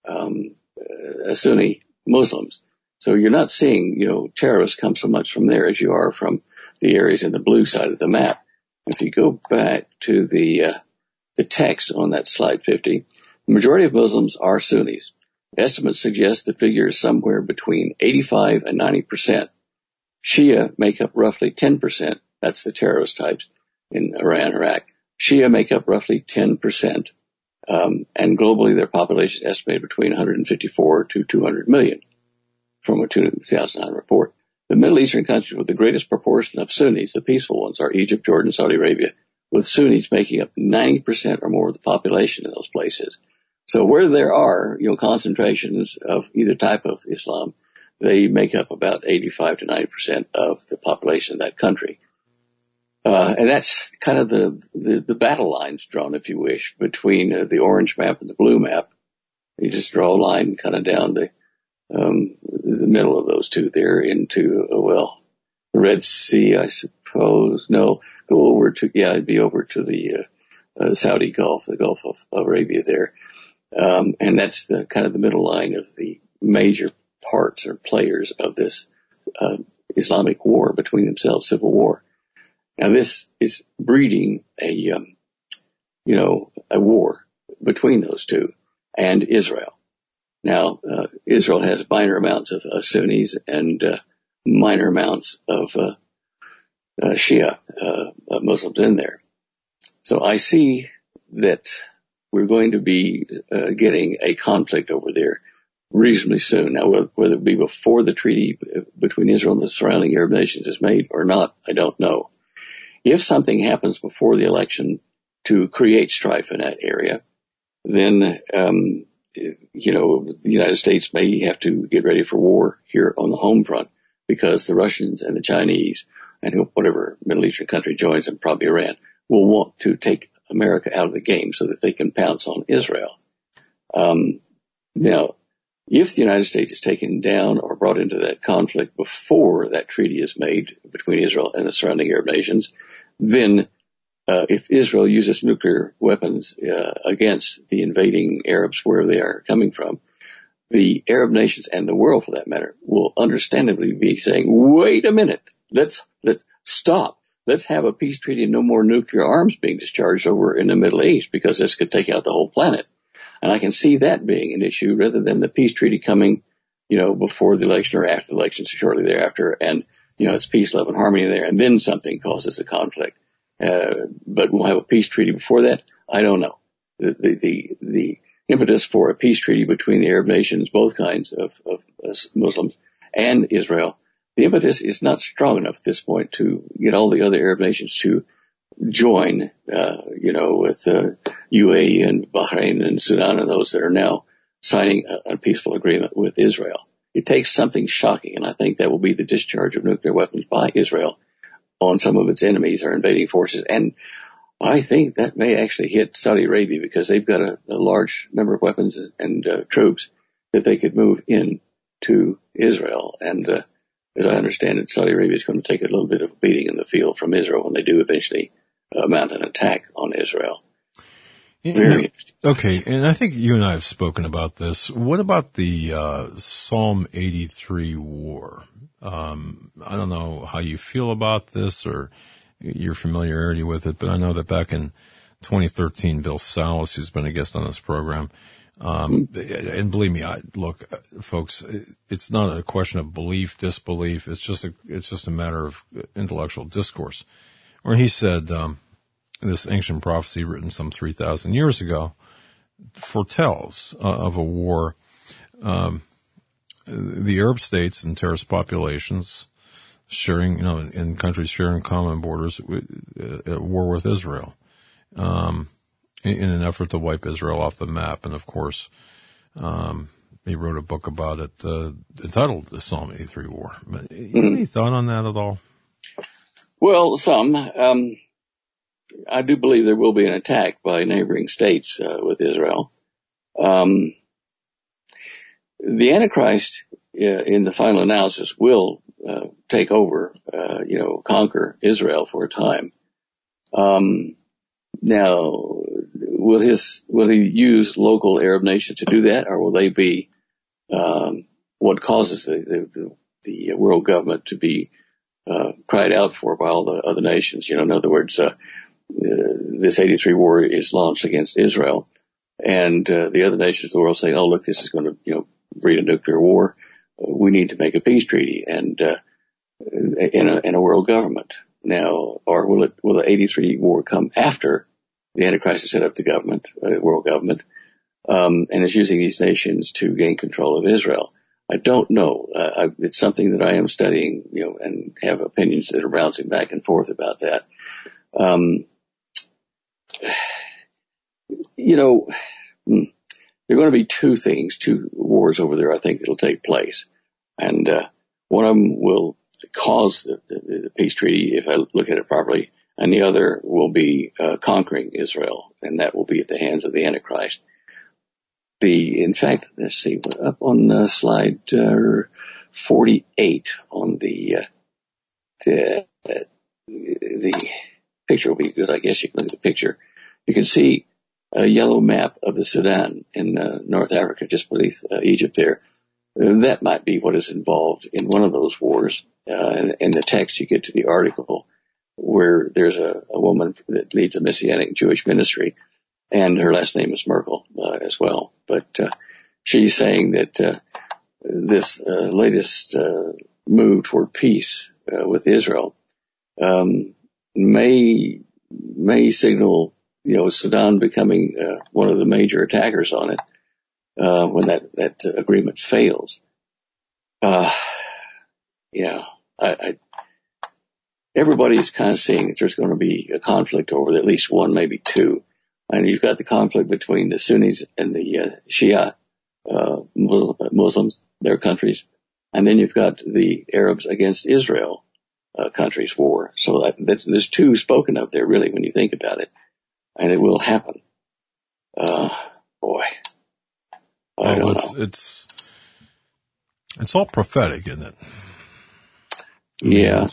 Sunni Muslims. So you're not seeing, terrorists come so much from there as you are from the areas in the blue side of the map. If you go back to the text on that slide 50, the majority of Muslims are Sunnis. Estimates suggest the figure is somewhere between 85 and 90%. Shia make up roughly 10%. That's the terrorist types in Iran, Iraq. Shia make up roughly 10%. And globally, their population is estimated between 154 to 200 million from a 2009 report. The Middle Eastern countries with the greatest proportion of Sunnis, the peaceful ones, are Egypt, Jordan, Saudi Arabia, with Sunnis making up 90% or more of the population in those places. So where there are, concentrations of either type of Islam, they make up about 85 to 90% of the population of that country. And that's kind of the battle lines drawn, if you wish, between the orange map and the blue map. You just draw a line kind of down the middle of those two there into, the Red Sea, I suppose. No, go over to, it'd be over to the Saudi Gulf, the Gulf of Arabia there. And that's the kind of the middle line of the major parts or players of this Islamic war between themselves, civil war. Now this is breeding a war between those two and Israel. Now, Israel has minor amounts of Sunnis and minor amounts of Shia Muslims in there. So I see that we're going to be getting a conflict over there reasonably soon. Now, whether it be before the treaty between Israel and the surrounding Arab nations is made or not, I don't know. If something happens before the election to create strife in that area, then the United States may have to get ready for war here on the home front, because the Russians and the Chinese and whatever Middle Eastern country joins them, probably Iran, will want to take America out of the game so that they can pounce on Israel. Now, if the United States is taken down or brought into that conflict before that treaty is made between Israel and the surrounding Arab nations, then if Israel uses nuclear weapons against the invading Arabs where they are coming from, the Arab nations and the world, for that matter, will understandably be saying, wait a minute, let's stop. Let's have a peace treaty and no more nuclear arms being discharged over in the Middle East, because this could take out the whole planet. And I can see that being an issue rather than the peace treaty coming, before the election or after the election, shortly thereafter. And, it's peace, love, and harmony there. And then something causes a conflict. But we'll have a peace treaty before that. I don't know. The impetus for a peace treaty between the Arab nations, both kinds of Muslims, and Israel, the impetus is not strong enough at this point to get all the other Arab nations to join, with UAE and Bahrain and Sudan and those that are now signing a peaceful agreement with Israel. It takes something shocking, and I think that will be the discharge of nuclear weapons by Israel on some of its enemies or invading forces. And I think that may actually hit Saudi Arabia, because they've got a large number of weapons and troops that they could move in to Israel. And as I understand it, Saudi Arabia is going to take a little bit of a beating in the field from Israel when they do eventually mount an attack on Israel. Okay, and I think you and I have spoken about this. What about the Psalm 83 war? I don't know how you feel about this or your familiarity with it, but I know that back in 2013, Bill Salas, who's been a guest on this program, And believe me, look, folks, it's not a question of belief, disbelief. It's just a matter of intellectual discourse. Where he said, this ancient prophecy written some 3,000 years ago foretells of a war. The Arab states and terrorist populations sharing, in countries sharing common borders, at war with Israel, in an effort to wipe Israel off the map. And of course, he wrote a book about it, entitled The Psalm 83 War. Any thought on that at all? Well, some. I do believe there will be an attack by neighboring states with Israel. The Antichrist, in the final analysis, will take over, conquer Israel for a time. Now, will he use local Arab nations to do that, or will they be what causes the world government to be cried out for by all the other nations? In other words, this 83 war is launched against Israel, and the other nations of the world say, "Oh, look, this is going to breed a nuclear war. We need to make a peace treaty and in a world government." Now, or will the 83 war come after the Antichrist has set up the government, world government, and is using these nations to gain control of Israel? I don't know. It's something that I am studying, and have opinions that are bouncing back and forth about that. There are going to be two wars over there, I think, that'll take place. And one of them will cause the peace treaty, if I look at it properly, and the other will be conquering Israel, and that will be at the hands of the Antichrist. In fact, let's see, up on slide 48 on the picture will be good. I guess you can look at the picture. You can see a yellow map of the Sudan in North Africa, just beneath Egypt there. That might be what is involved in one of those wars. In the text, you get to the article where there's a woman that leads a Messianic Jewish ministry, and her last name is Merkel as well. But she's saying that this latest move toward peace with Israel may signal, Sudan becoming one of the major attackers on it when that agreement fails. Everybody's kind of seeing that there's going to be a conflict over at least one, maybe two. And you've got the conflict between the Sunnis and the Shia Muslims, their countries. And then you've got the Arabs against Israel countries war. So there's two spoken of there, really, when you think about it. And it will happen. Boy. I don't know. It's all prophetic, isn't it? Yeah.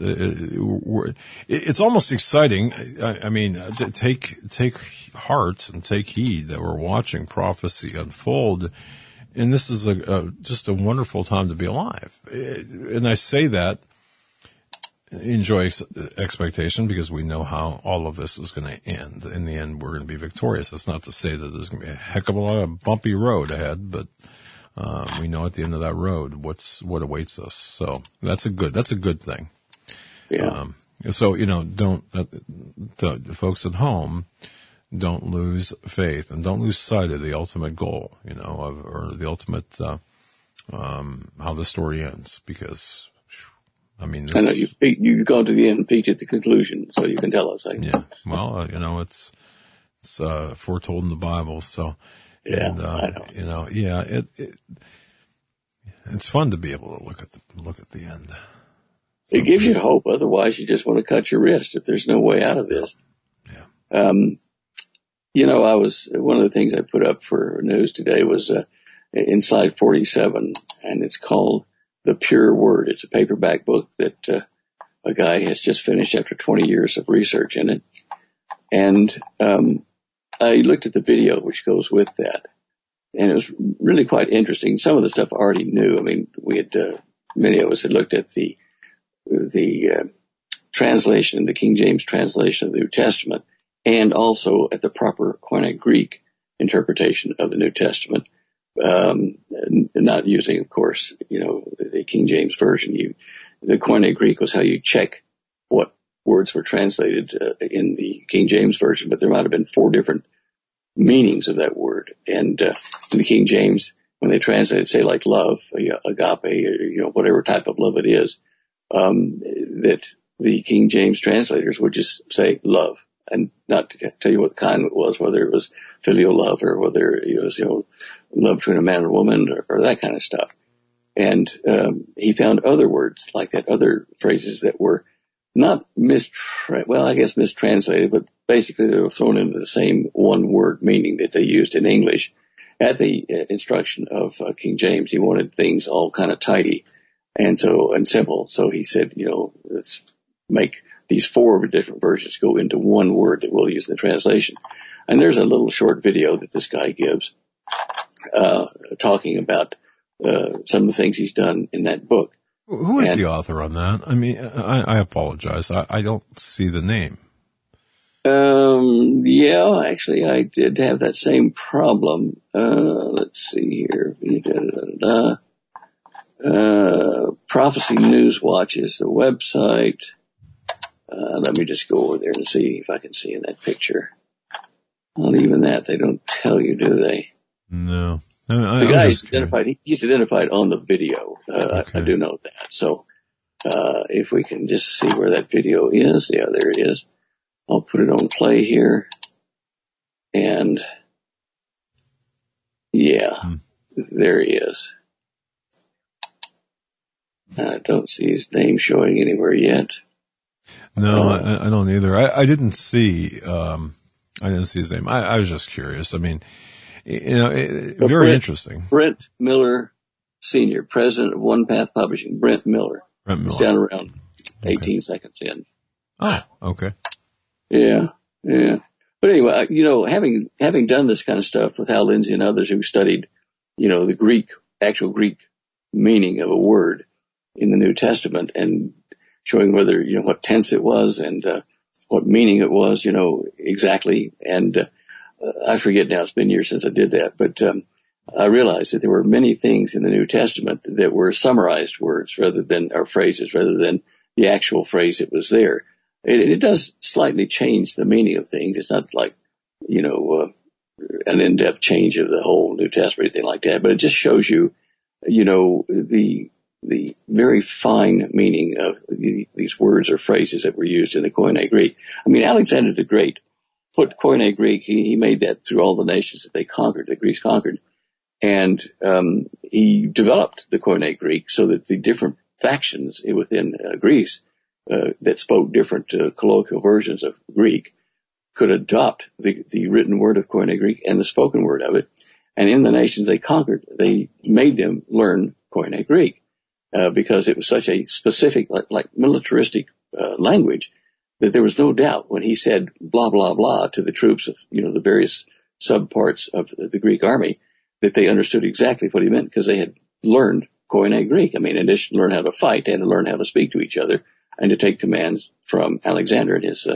It's almost exciting. I mean, take heart and take heed that we're watching prophecy unfold. And this is just a wonderful time to be alive. And I say that, enjoy expectation, because we know how all of this is going to end. In the end, we're going to be victorious. That's not to say that there's going to be a heck of a lot of bumpy road ahead, but we know at the end of that road what awaits us. So that's a good thing. Yeah. So don't folks at home, don't lose faith and don't lose sight of the ultimate goal, or the ultimate how the story ends, because. I mean, I know you've gone to the end and peeked at the conclusion, so you can tell us. Yeah. Well, it's foretold in the Bible, so. Yeah, and, I know. It's fun to be able to look at the end. It gives you hope. Otherwise, you just want to cut your wrist if there's no way out of this. Yeah. I was, one of the things I put up for news today was in slide 47, and it's called The Pure Word. It's a paperback book that a guy has just finished after 20 years of research in it. And I looked at the video which goes with that, and it was really quite interesting. Some of the stuff I already knew. I mean, we had many of us had looked at the translation, the King James translation of the New Testament, and also at the proper Koine Greek interpretation of the New Testament, not using, of course, the King James Version. The Koine Greek was how you check what words were translated in the King James Version, but there might have been 4 different meanings of that word. And in the King James, when they translate, say like love, agape, or, whatever type of love it is, that the King James translators would just say love, and not to tell you what kind it was, whether it was filial love or whether it was, love between a man and a woman or that kind of stuff. And he found other words like that, other phrases that were not mistranslated, but basically they were thrown into the same one word meaning that they used in English. At the instruction of King James, he wanted things all kind of tidy and simple. So he said, let's make these 4 different versions go into one word that we'll use in the translation. And there's a little short video that this guy gives, talking about some of the things he's done in that book. Who is the author on that? I mean, I apologize. I don't see the name. Yeah, actually, I did have that same problem. Let's see here. Prophecy News Watch is the website. Let me just go over there and see if I can see in that picture. Well, even that, they don't tell you, do they? No. The guy is identified. He's identified on the video. Okay. I do know that. So, if we can just see where that video is. Yeah, there it is. I'll put it on play here. And there he is. I don't see his name showing anywhere yet. No, I don't either. I didn't see his name. I was just curious. I mean, very interesting. Brent Miller Sr., president of One Path Publishing. Brent Miller. It's down around 18 seconds in. Oh, okay. Yeah. But anyway, having done this kind of stuff with Hal Lindsey and others who studied, the actual Greek meaning of a word in the New Testament and showing whether, what tense it was and, what meaning it was, exactly. And, I forget now, it's been years since I did that, but, I realized that there were many things in the New Testament that were summarized words or phrases rather than the actual phrase that was there. It does slightly change the meaning of things. It's not like, an in-depth change of the whole New Testament or anything like that, but it just shows you, the very fine meaning of these words or phrases that were used in the Koine Greek. I mean, Alexander the Great put Koine Greek, he made that through all the nations that the Greeks conquered. And, he developed the Koine Greek so that the different factions within Greece, that spoke different colloquial versions of Greek could adopt the written word of Koine Greek and the spoken word of it. And in the nations they conquered, they made them learn Koine Greek, because it was such a specific, like militaristic, language that there was no doubt when he said blah, blah, blah to the troops of, the various subparts of the Greek army that they understood exactly what he meant because they had learned Koine Greek. I mean, in addition to learn how to fight, they had to learn how to speak to each other and to take commands from Alexander and his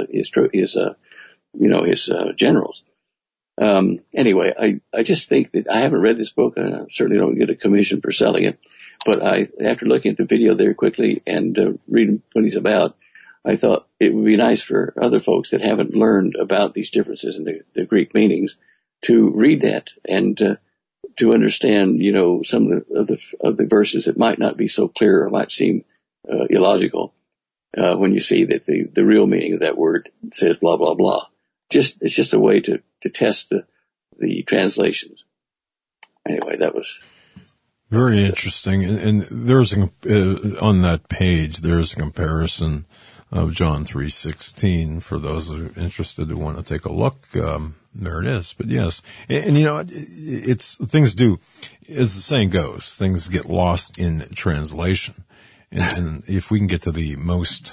generals. Anyway, I just think that I haven't read this book and I certainly don't get a commission for selling it, but after looking at the video there quickly and reading what he's about, I thought it would be nice for other folks that haven't learned about these differences in the Greek meanings to read that and to understand, some of the verses that might not be so clear or might seem illogical when you see that the real meaning of that word says blah blah blah. It's just a way to test the translations. Anyway, that was very interesting. And there's on that page there's a comparison of John 3:16 for those who are interested who want to take a look. There it is. But yes, and it's things do, as the saying goes, things get lost in translation. And if we can get to the most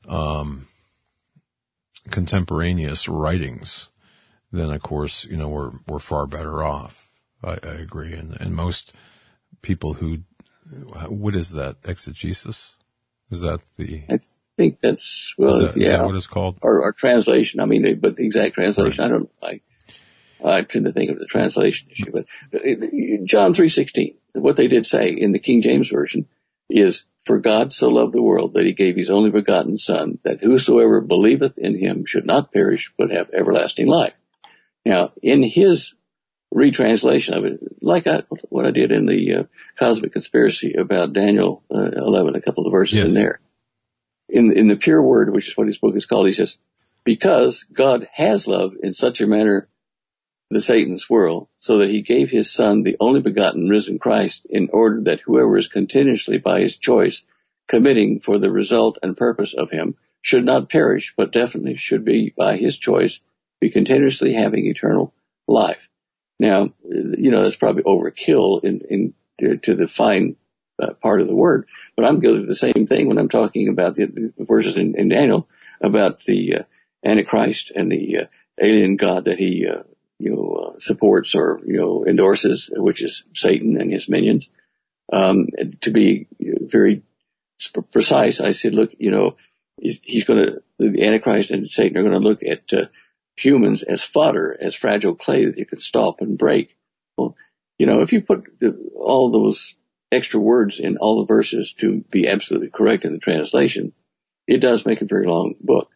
contemporaneous writings, then of course, we're far better off. I agree. And most people what is that? Exegesis? Is that I think that's, is that what it's called? Or translation. I mean, but exact translation, right. I don't know. I tend to think of the translation issue, but John 3:16, what they did say in the King James Version is, "For God so loved the world that he gave his only begotten Son, that whosoever believeth in him should not perish, but have everlasting life." Now, in his retranslation of it, like what I did in the Cosmic Conspiracy about Daniel 11, a couple of verses in there, in the pure word, which is what his book is called, he says, "Because God has loved in such a manner the Satan's world, so that he gave his Son, the only begotten risen Christ, in order that whoever is continuously by his choice committing for the result and purpose of him should not perish, but definitely should be by his choice be continuously having eternal life." Now, that's probably overkill to the fine part of the word, but I'm guilty of the same thing when I'm talking about the verses in Daniel about the Antichrist and the alien god that he supports or endorses, which is Satan and his minions. To be very precise, I said, look, the Antichrist and Satan are going to look at humans as fodder, as fragile clay that you can stomp and break. Well, if you put all those extra words in all the verses to be absolutely correct in the translation, it does make a very long book.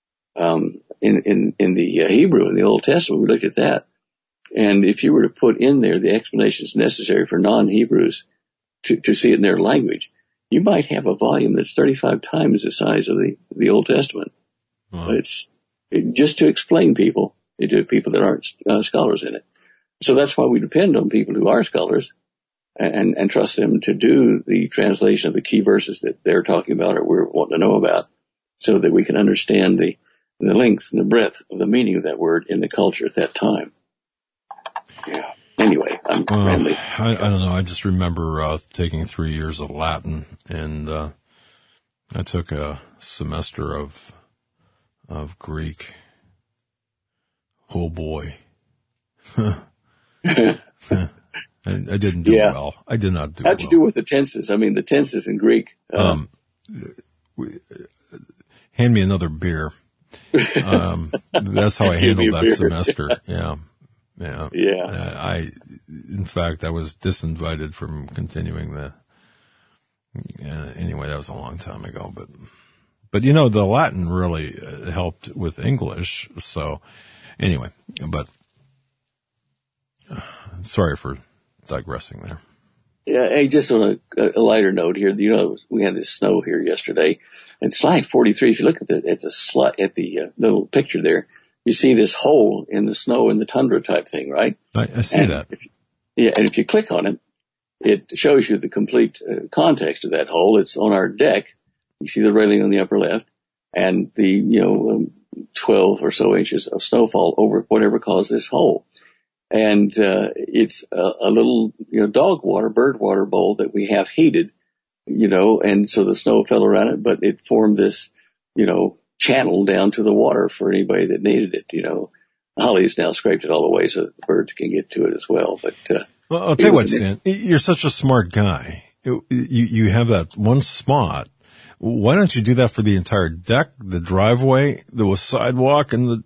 In the Hebrew, in the Old Testament, we looked at that. And if you were to put in there the explanations necessary for non-Hebrews to see it in their language, you might have a volume that's 35 times the size of the Old Testament. Wow. It's just to explain to people that aren't scholars in it. So that's why we depend on people who are scholars and trust them to do the translation of the key verses that they're talking about or we're wanting to know about, so that we can understand the length and the breadth of the meaning of that word in the culture at that time. Yeah. Anyway, I'm rambling. I don't know. I just remember taking 3 years of Latin, and I took a semester of Greek. Oh boy. I didn't do well. I did not do well. How'd you do with the tenses? I mean, the tenses in Greek. Hand me another beer. That's how I handled that semester. Yeah. In fact, I was disinvited from continuing anyway, that was a long time ago, but the Latin really helped with English. So anyway, but sorry for digressing there. Yeah. Hey, just on a lighter note here, we had this snow here yesterday, and slide 43. If you look at the little picture there, you see this hole in the snow in the tundra type thing, right? I see that. And if you click on it, it shows you the complete context of that hole. It's on our deck. You see the railing on the upper left, and the 12 or so inches of snowfall over whatever caused this hole. And it's a little dog water, bird water bowl that we have heated, and so the snow fell around it, but it formed this channel down to the water for anybody that needed it. Holly's now scraped it all away so that the birds can get to it as well. But well, I'll tell you what, Stan, you're such a smart guy. You have that one spot. Why don't you do that for the entire deck, the driveway, the sidewalk, and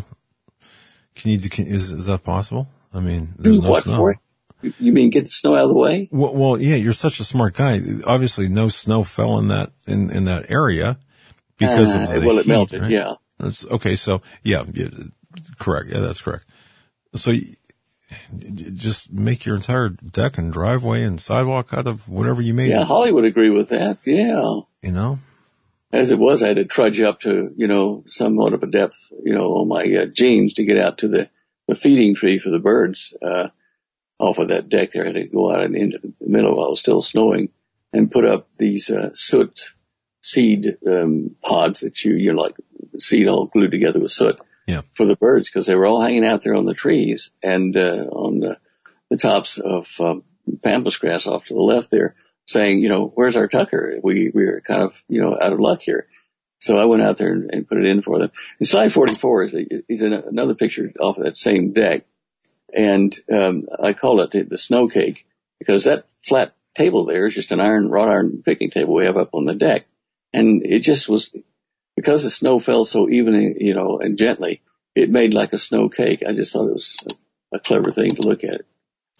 is that possible? I mean, there's no snow. For it? You mean get the snow out of the way? Well, yeah, you're such a smart guy. Obviously, no snow fell in that area because of the heat, it melted. Right? Yeah. Okay. So yeah, correct. Yeah, that's correct. So just make your entire deck and driveway and sidewalk out of whatever you made. Yeah, Holly would agree with that. Yeah. As it was, I had to trudge up to, somewhat of a depth, on my jeans to get out to the feeding tree for the birds, off of that deck there. I had to go out and into the middle while it was still snowing and put up these, soot seed, pods that you like seed all glued together with soot. Yeah. For the birds, because they were all hanging out there on the trees and, on the tops of, pampas grass off to the left there, saying, where's our Tucker? We're kind of, out of luck here. So I went out there and put it in for them. And slide 44 is another picture off of that same deck. And, I call it the snow cake because that flat table there is just an wrought iron picnic table we have up on the deck. And it just was, because the snow fell so evenly, and gently, it made like a snow cake. I just thought it was a clever thing to look at.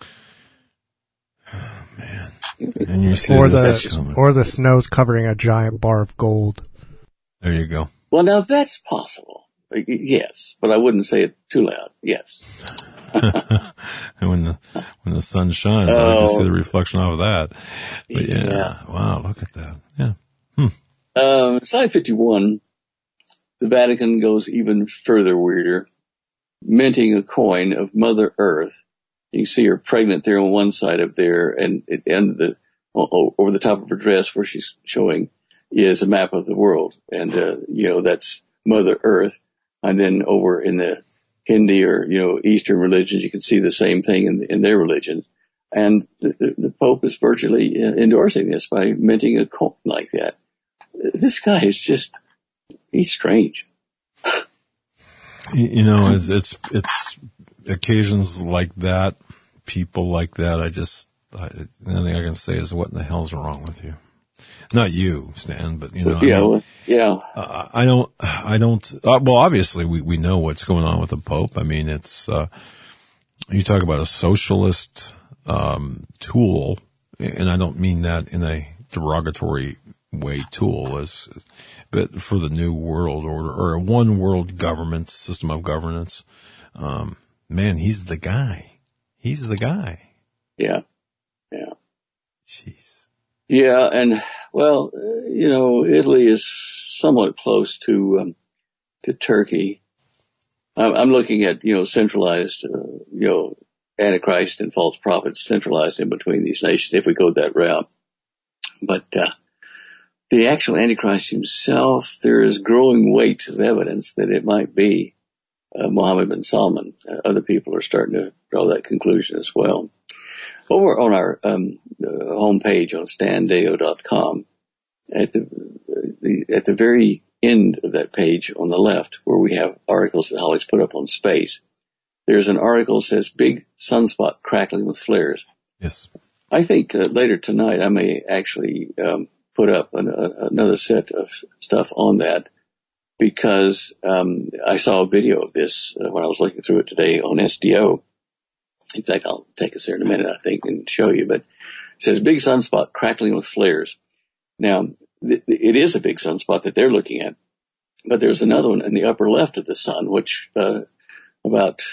Oh, man. And you see or the snow's covering a giant bar of gold. There you go. Well, now that's possible. Yes, but I wouldn't say it too loud. Yes. And when the sun shines, I can see the reflection of that. But yeah, wow, look at that. Yeah. Slide 51, the Vatican goes even further weirder, minting a coin of Mother Earth. You can see her pregnant there on one side of there, and over the top of her dress where she's showing is a map of the world. And, that's Mother Earth. And then over in the Hindi or, Eastern religions, you can see the same thing in their religions. And the Pope is virtually endorsing this by minting a coin like that. This guy is he's strange. It's occasions like that, people like that. The only thing I can say is, what in the hell's wrong with you? Not you, Stan, but I don't. Well, obviously we know what's going on with the Pope. I mean, it's you talk about a socialist tool, and I don't mean that in a derogatory way. But for the new world order or a one world government system of governance, man, he's the guy. He's the guy. Yeah. Jeez. Yeah, and Italy is somewhat close to Turkey. I'm looking at centralized Antichrist and false prophets centralized in between these nations if we go that route. But the actual Antichrist himself, there is growing weight of evidence that it might be Mohammed bin Salman. Other people are starting to draw that conclusion as well. Over on our homepage on standeo.com, at the very end of that page on the left, where we have articles that Holly's put up on space, there's an article that says "Big Sunspot Crackling with Flares." Yes. I think later tonight I may actually put up another set of stuff on that, because I saw a video of this when I was looking through it today on SDO. In fact, I'll take us there in a minute, I think, and show you. But it says big sunspot crackling with flares. Now, it is a big sunspot that they're looking at, but there's another one in the upper left of the sun, which about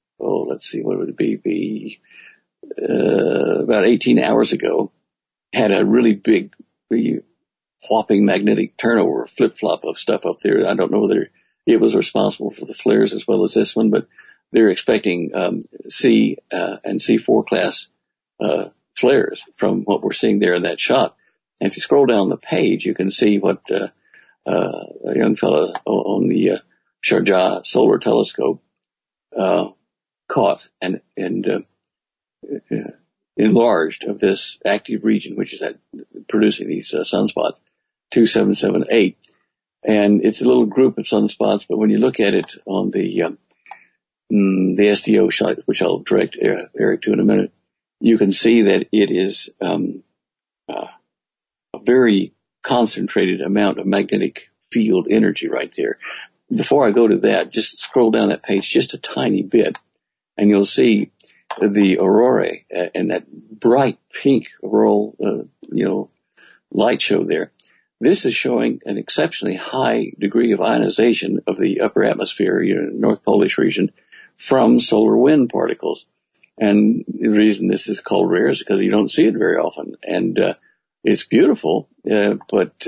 18 hours ago had a really big, whopping magnetic turnover, flip-flop of stuff up there. I don't know whether it was responsible for the flares as well as this one, but they're expecting C and C4 class flares from what we're seeing there in that shot. And if you scroll down the page, you can see what a young fellow on the Sharjah Solar Telescope caught and enlarged of this active region, which is producing these sunspots, 2778. And it's a little group of sunspots, but when you look at it on the SDO shot, which I'll direct Eric to in a minute, you can see that it is a very concentrated amount of magnetic field energy right there. Before I go to that, just scroll down that page just a tiny bit, and you'll see the aurorae and that bright pink auroral, light show there. This is showing an exceptionally high degree of ionization of the upper atmosphere, North Polish region, from solar wind particles. And the reason this is called rare is because you don't see it very often. And it's beautiful, but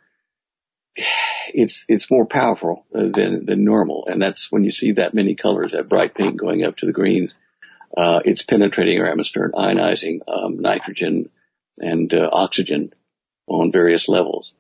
it's more powerful than normal. And that's when you see that many colors, that bright pink going up to the green. It's penetrating our atmosphere and ionizing nitrogen and oxygen on various levels.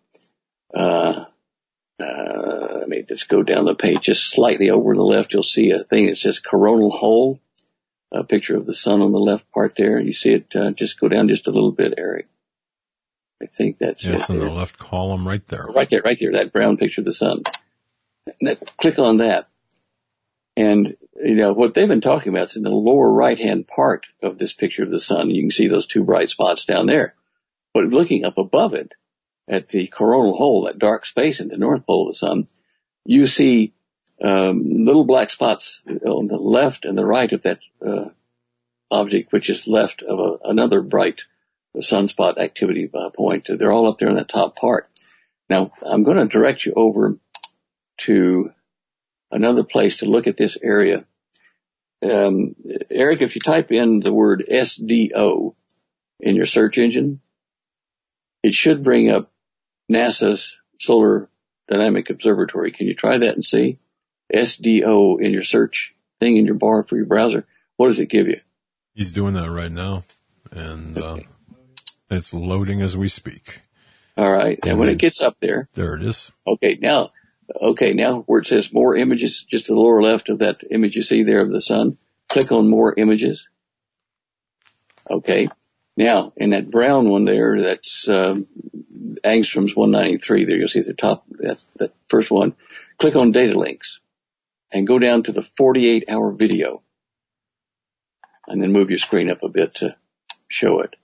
Let me just go down the page. Just slightly over the left, you'll see a thing that says coronal hole, a picture of the sun on the left part there. You see it, just go down just a little bit, Eric. I think that's it. It's in the left column right there. Right there, that brown picture of the sun. Click on that. And, what they've been talking about is in the lower right-hand part of this picture of the sun. You can see those two bright spots down there. But looking up above it, at the coronal hole, that dark space in the north pole of the sun, you see little black spots on the left and the right of that object, which is left of another bright sunspot activity point. They're all up there in that top part. Now, I'm going to direct you over to another place to look at this area. Eric, if you type in the word SDO in your search engine, it should bring up NASA's Solar Dynamic Observatory. Can you try that and see? SDO in your search thing in your bar for your browser. What does it give you? He's doing that right now, and it's loading as we speak. All right. And when it gets up there. There it is. Okay. Now where it says more images, just to the lower left of that image you see there of the sun, click on more images. Okay. Now, in that brown one there, that's Angstrom's 193 there. You'll see at the top, that's that first one. Click on data links and go down to the 48-hour video. And then move your screen up a bit to show it.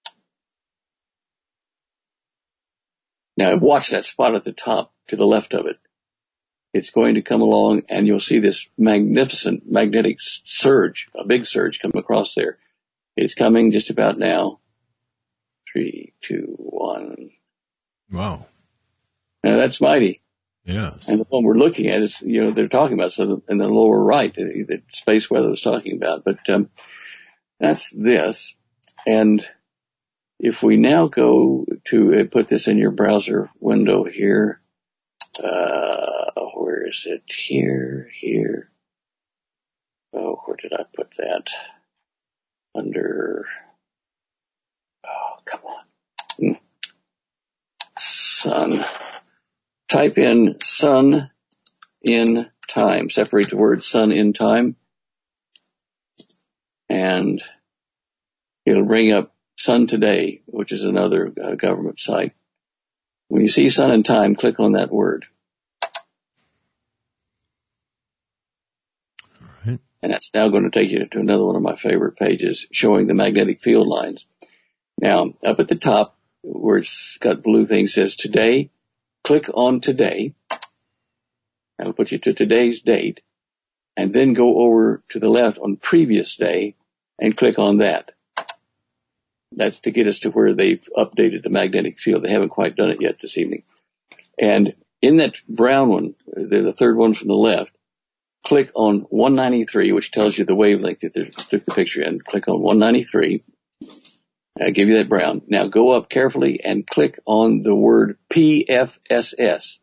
Now, watch that spot at the top to the left of it. It's going to come along and you'll see this magnificent magnetic surge, a big surge come across there. It's coming just about now. 3, 2, 1. Wow. Now that's mighty. Yes. And the one we're looking at is, they're talking about so in the lower right, the space weather was talking about. But that's this. And if we now go to put this in your browser window here, where is it? Here. Oh, where did I put that? Under, come on. Sun. Type in sun in time. Separate the word sun in time. And it'll bring up Sun Today, which is another government site. When you see sun in time, click on that word. All right. And that's now going to take you to another one of my favorite pages showing the magnetic field lines. Now, up at the top where it's got blue thing says today, click on today. That'll put you to today's date. And then go over to the left on previous day and click on that. That's to get us to where they've updated the magnetic field. They haven't quite done it yet this evening. And in that brown one, the third one from the left, click on 193, which tells you the wavelength that they took the picture in. Click on 193. I'll give you that brown. Now go up carefully and click on the word PFSS.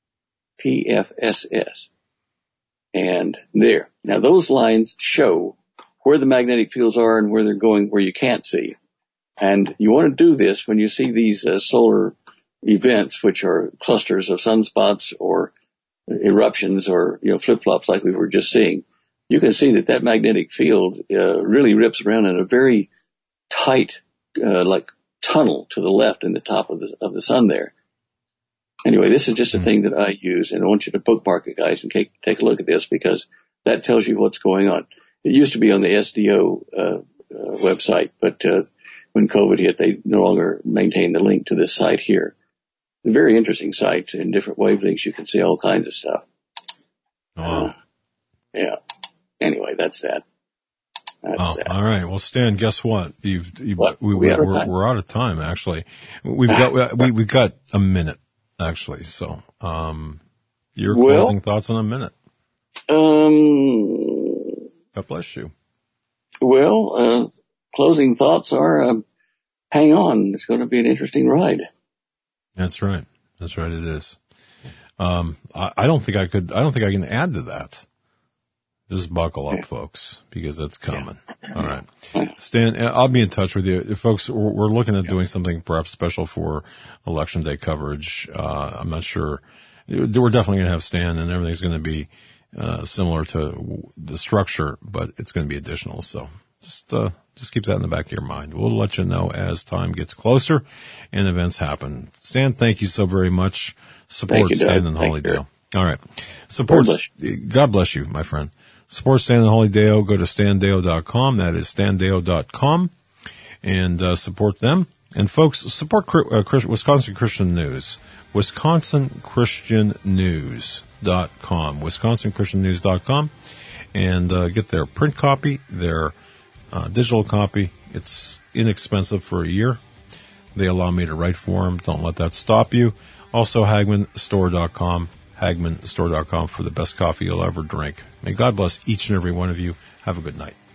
PFSS. And there. Now those lines show where the magnetic fields are and where they're going, where you can't see. And you want to do this when you see these solar events, which are clusters of sunspots or eruptions or, flip-flops like we were just seeing. You can see that magnetic field really rips around in a very tight, like tunnel to the left in the top of the sun there. Anyway, this is just a thing that I use, and I want you to bookmark it, guys, and take a look at this because that tells you what's going on. It used to be on the SDO website, but when COVID hit, they no longer maintain the link to this site here. A very interesting site. In different wavelengths, you can see all kinds of stuff. Oh. Yeah. Anyway, that's that. All right. Well, Stan, guess what? We're out of time, actually. We've got a minute, actually. So, your closing thoughts on a minute. God bless you. Well, closing thoughts are, hang on. It's going to be an interesting ride. That's right. It is. I don't think I can add to that. Just buckle up, folks, because that's coming. Yeah. All right. Stan, I'll be in touch with you. If folks, we're looking at doing something perhaps special for Election Day coverage. I'm not sure. We're definitely going to have Stan, and everything's going to be similar to the structure, but it's going to be additional. So just keep that in the back of your mind. We'll let you know as time gets closer and events happen. Stan, thank you so very much. Support Stan and Holly Dale. All right. God bless you, my friend. Support Stan and Holly Dale. Go to standeo.com. That is standeo.com. And support them. And folks, support Wisconsin Christian News. WisconsinChristianNews.com. WisconsinChristianNews.com. And get their print copy, their digital copy. It's inexpensive for a year. They allow me to write for them. Don't let that stop you. Also, HagmannStore.com. HagmannStore.com for the best coffee you'll ever drink. May God bless each and every one of you. Have a good night.